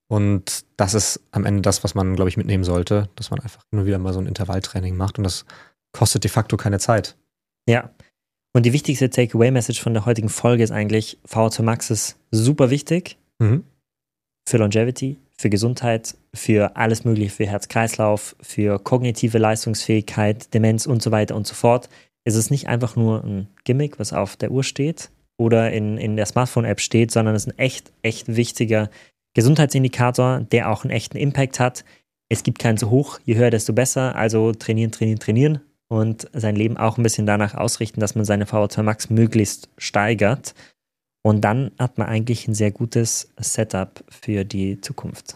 Und das ist am Ende das, was man, glaube ich, mitnehmen sollte, dass man einfach nur wieder mal so ein Intervalltraining macht. Und das kostet de facto keine Zeit. Ja. Und die wichtigste Takeaway-Message von der heutigen Folge ist eigentlich, V O zwei Max ist super wichtig Mhm. für Longevity, für Gesundheit, für alles Mögliche, für Herz-Kreislauf, für kognitive Leistungsfähigkeit, Demenz und so weiter und so fort. Es ist nicht einfach nur ein Gimmick, was auf der Uhr steht oder in, in der Smartphone-App steht, sondern es ist ein echt, echt wichtiger Gesundheitsindikator, der auch einen echten Impact hat. Es gibt keinen zu hoch, je höher, desto besser. Also trainieren, trainieren, trainieren und sein Leben auch ein bisschen danach ausrichten, dass man seine V O zwei Max möglichst steigert. Und dann hat man eigentlich ein sehr gutes Setup für die Zukunft.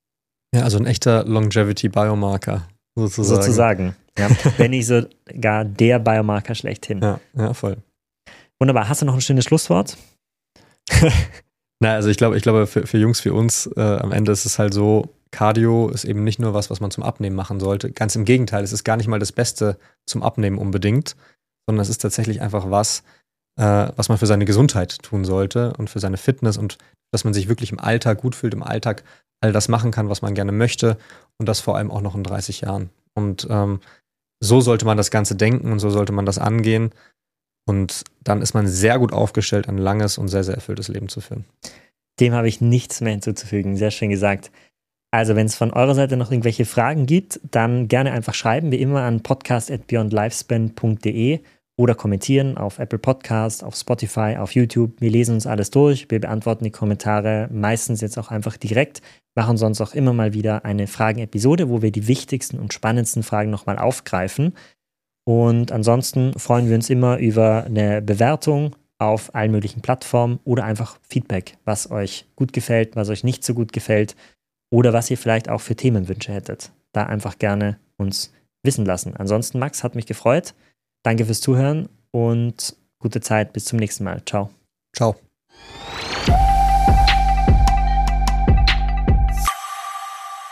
Ja, also ein echter Longevity-Biomarker sozusagen. Sozusagen. Ja. Wenn nicht sogar der Biomarker schlechthin. Ja, ja, voll. Wunderbar. Hast du noch ein schönes Schlusswort? Na, also ich glaube, ich glaube, für, für Jungs wie uns, äh, am Ende ist es halt so, Cardio ist eben nicht nur was, was man zum Abnehmen machen sollte. Ganz im Gegenteil, es ist gar nicht mal das Beste zum Abnehmen unbedingt, sondern es ist tatsächlich einfach was, äh, was man für seine Gesundheit tun sollte und für seine Fitness und dass man sich wirklich im Alltag gut fühlt, im Alltag all das machen kann, was man gerne möchte und das vor allem auch noch in dreißig Jahren. Und ähm, so sollte man das Ganze denken und so sollte man das angehen. Und dann ist man sehr gut aufgestellt, ein langes und sehr, sehr erfülltes Leben zu führen. Dem habe ich nichts mehr hinzuzufügen. Sehr schön gesagt. Also wenn es von eurer Seite noch irgendwelche Fragen gibt, dann gerne einfach schreiben, wie immer an podcast at beyond lifespan punkt de oder kommentieren auf Apple Podcast, auf Spotify, auf YouTube. Wir lesen uns alles durch, wir beantworten die Kommentare meistens jetzt auch einfach direkt, machen sonst auch immer mal wieder eine Fragen-Episode, wo wir die wichtigsten und spannendsten Fragen nochmal aufgreifen. Und ansonsten freuen wir uns immer über eine Bewertung auf allen möglichen Plattformen oder einfach Feedback, was euch gut gefällt, was euch nicht so gut gefällt oder was ihr vielleicht auch für Themenwünsche hättet. Da einfach gerne uns wissen lassen. Ansonsten, Max, hat mich gefreut. Danke fürs Zuhören und gute Zeit. Bis zum nächsten Mal. Ciao. Ciao.